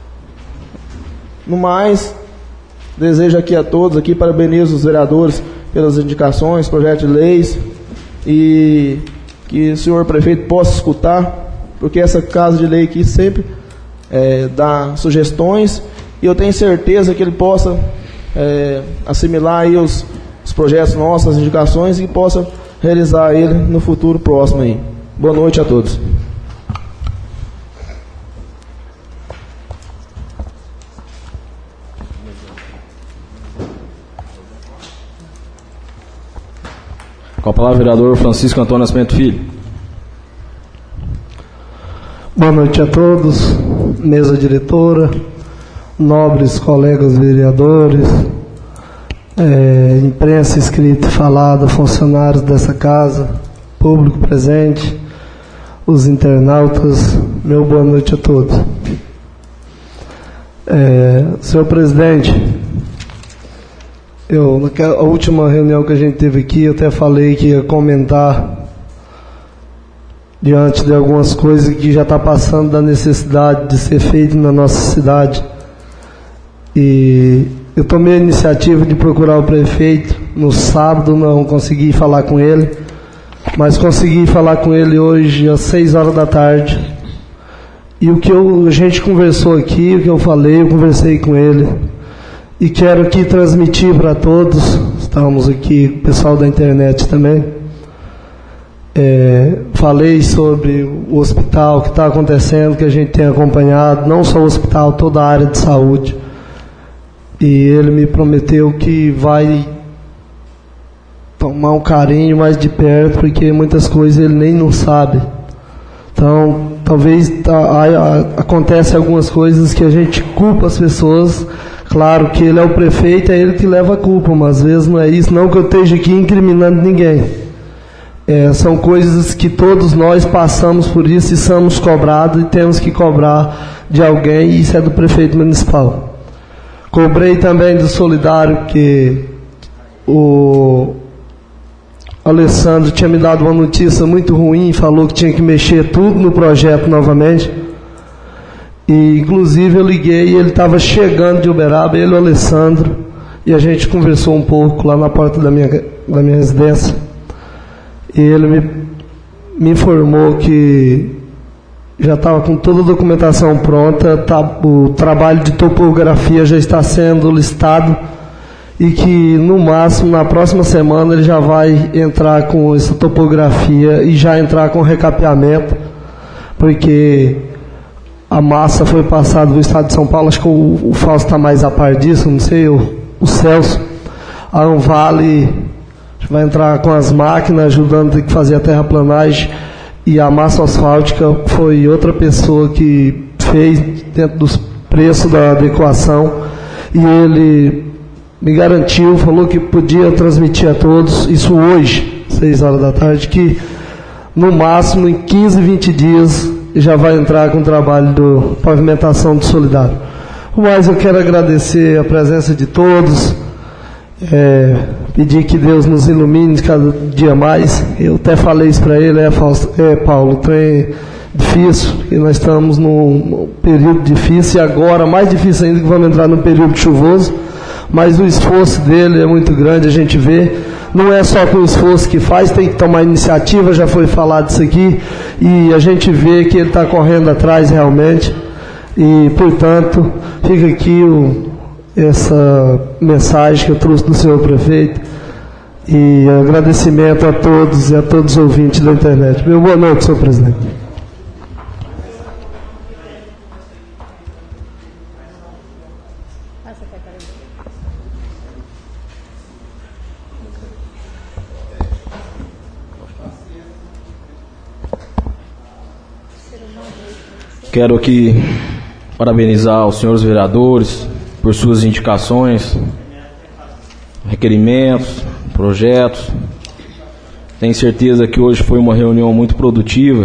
No mais, desejo aqui a todos, aqui parabenizo os vereadores pelas indicações, projetos de leis, e que o senhor prefeito possa escutar, porque essa casa de lei aqui sempre dá sugestões, e eu tenho certeza que ele possa assimilar aí os projetos nossos, as indicações, e possa realizar ele no futuro próximo aí. Boa noite a todos. Com a palavra, vereador Francisco Antônio Nascimento Filho. Boa noite a todos, mesa diretora, nobres colegas vereadores, imprensa escrita e falada, funcionários dessa casa, público presente, os internautas, meu boa noite a todos. Senhor presidente, a última reunião que a gente teve aqui, eu até falei que ia comentar diante de algumas coisas que já está passando da necessidade de ser feito na nossa cidade. E eu tomei a iniciativa de procurar o prefeito no sábado, não consegui falar com ele, mas consegui falar com ele hoje às 6 horas da tarde. E o que a gente conversou aqui, o que eu falei, eu conversei com ele. E quero aqui transmitir para todos, estamos aqui, o pessoal da internet também. Falei sobre o hospital que está acontecendo, que a gente tem acompanhado, não só o hospital, toda a área de saúde. E ele me prometeu que vai tomar um carinho mais de perto, porque muitas coisas ele nem não sabe. Então, talvez acontece algumas coisas que a gente culpa as pessoas. Claro que ele é o prefeito, é ele que leva a culpa, mas às vezes não é isso, não que eu esteja aqui incriminando ninguém. São coisas que todos nós passamos por isso e somos cobrados e temos que cobrar de alguém, e isso é do prefeito municipal. Cobrei também do solidário, que o Alessandro tinha me dado uma notícia muito ruim, falou que tinha que mexer tudo no projeto novamente. E inclusive eu liguei e ele estava chegando de Uberaba, ele e o Alessandro, e a gente conversou um pouco lá na porta da minha residência. E ele me informou que já estava com toda a documentação pronta, o trabalho de topografia já está sendo listado, e que no máximo na próxima semana ele já vai entrar com essa topografia e já entrar com recapeamento, porque a massa foi passada do estado de São Paulo, acho que o Fausto está mais a par disso, não sei, o Celso. A Anvale vai entrar com as máquinas ajudando a fazer a terraplanagem, e a massa asfáltica foi outra pessoa que fez dentro dos preços da adequação, e ele me garantiu, falou que podia transmitir a todos, isso hoje, 6 horas da tarde, que no máximo em 15, 20 dias já vai entrar com o trabalho de pavimentação do solidário. Mas eu quero agradecer a presença de todos, pedir que Deus nos ilumine cada dia mais. Eu até falei isso para ele, Paulo, o trem é difícil, e nós estamos num período difícil, e agora mais difícil ainda, que vamos entrar num período chuvoso, mas o esforço dele é muito grande, a gente vê. Não é só com o esforço que faz, tem que tomar iniciativa, já foi falado isso aqui, e a gente vê que ele está correndo atrás realmente, e portanto fica aqui essa mensagem que eu trouxe do senhor prefeito, e agradecimento a todos e a todos os ouvintes da internet. Meu boa noite, senhor presidente. Quero aqui parabenizar os senhores vereadores por suas indicações, requerimentos, projetos. Tenho certeza que hoje foi uma reunião muito produtiva,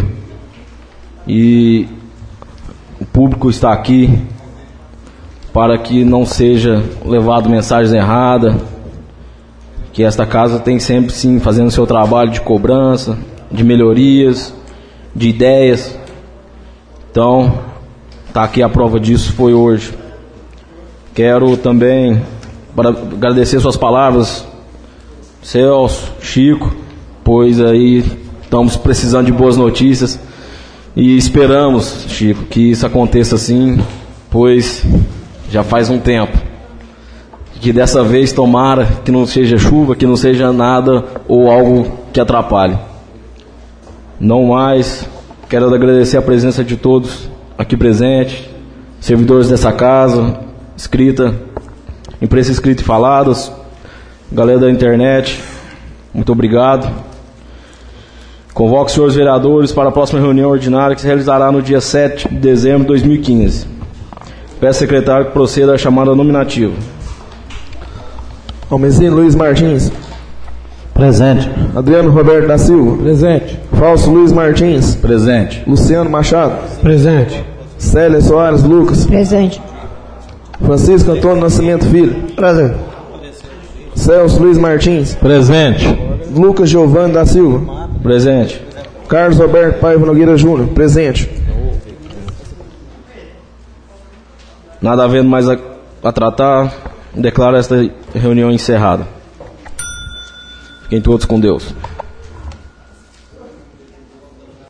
e o público está aqui para que não seja levado mensagens erradas, que esta casa tem sempre sim fazendo seu trabalho de cobrança, de melhorias, de ideias. Então, está aqui a prova disso, foi hoje. Quero também agradecer suas palavras, Celso, Chico, pois aí estamos precisando de boas notícias, e esperamos, Chico, que isso aconteça assim, pois já faz um tempo. Que dessa vez tomara que não seja chuva, que não seja nada ou algo que atrapalhe. Não mais. Quero agradecer a presença de todos aqui presentes, servidores dessa casa, imprensa escrita e faladas, galera da internet, muito obrigado. Convoco os senhores vereadores para a próxima reunião ordinária que se realizará no dia 7 de dezembro de 2015. Peço ao secretário que proceda à chamada nominativa. Almezino Luiz Martins. Presente. Adriano Roberto da Silva. Presente. Falso Luiz Martins. Presente. Luciano Machado. Presente. Célia Soares Lucas. Presente. Francisco Antônio Nascimento Filho. Presente. Celso Luiz Martins. Presente. Lucas Giovanni da Silva. Presente. Carlos Alberto Paiva Nogueira Júnior. Presente. Nada havendo mais a tratar, declaro esta reunião encerrada. Fiquem todos com Deus.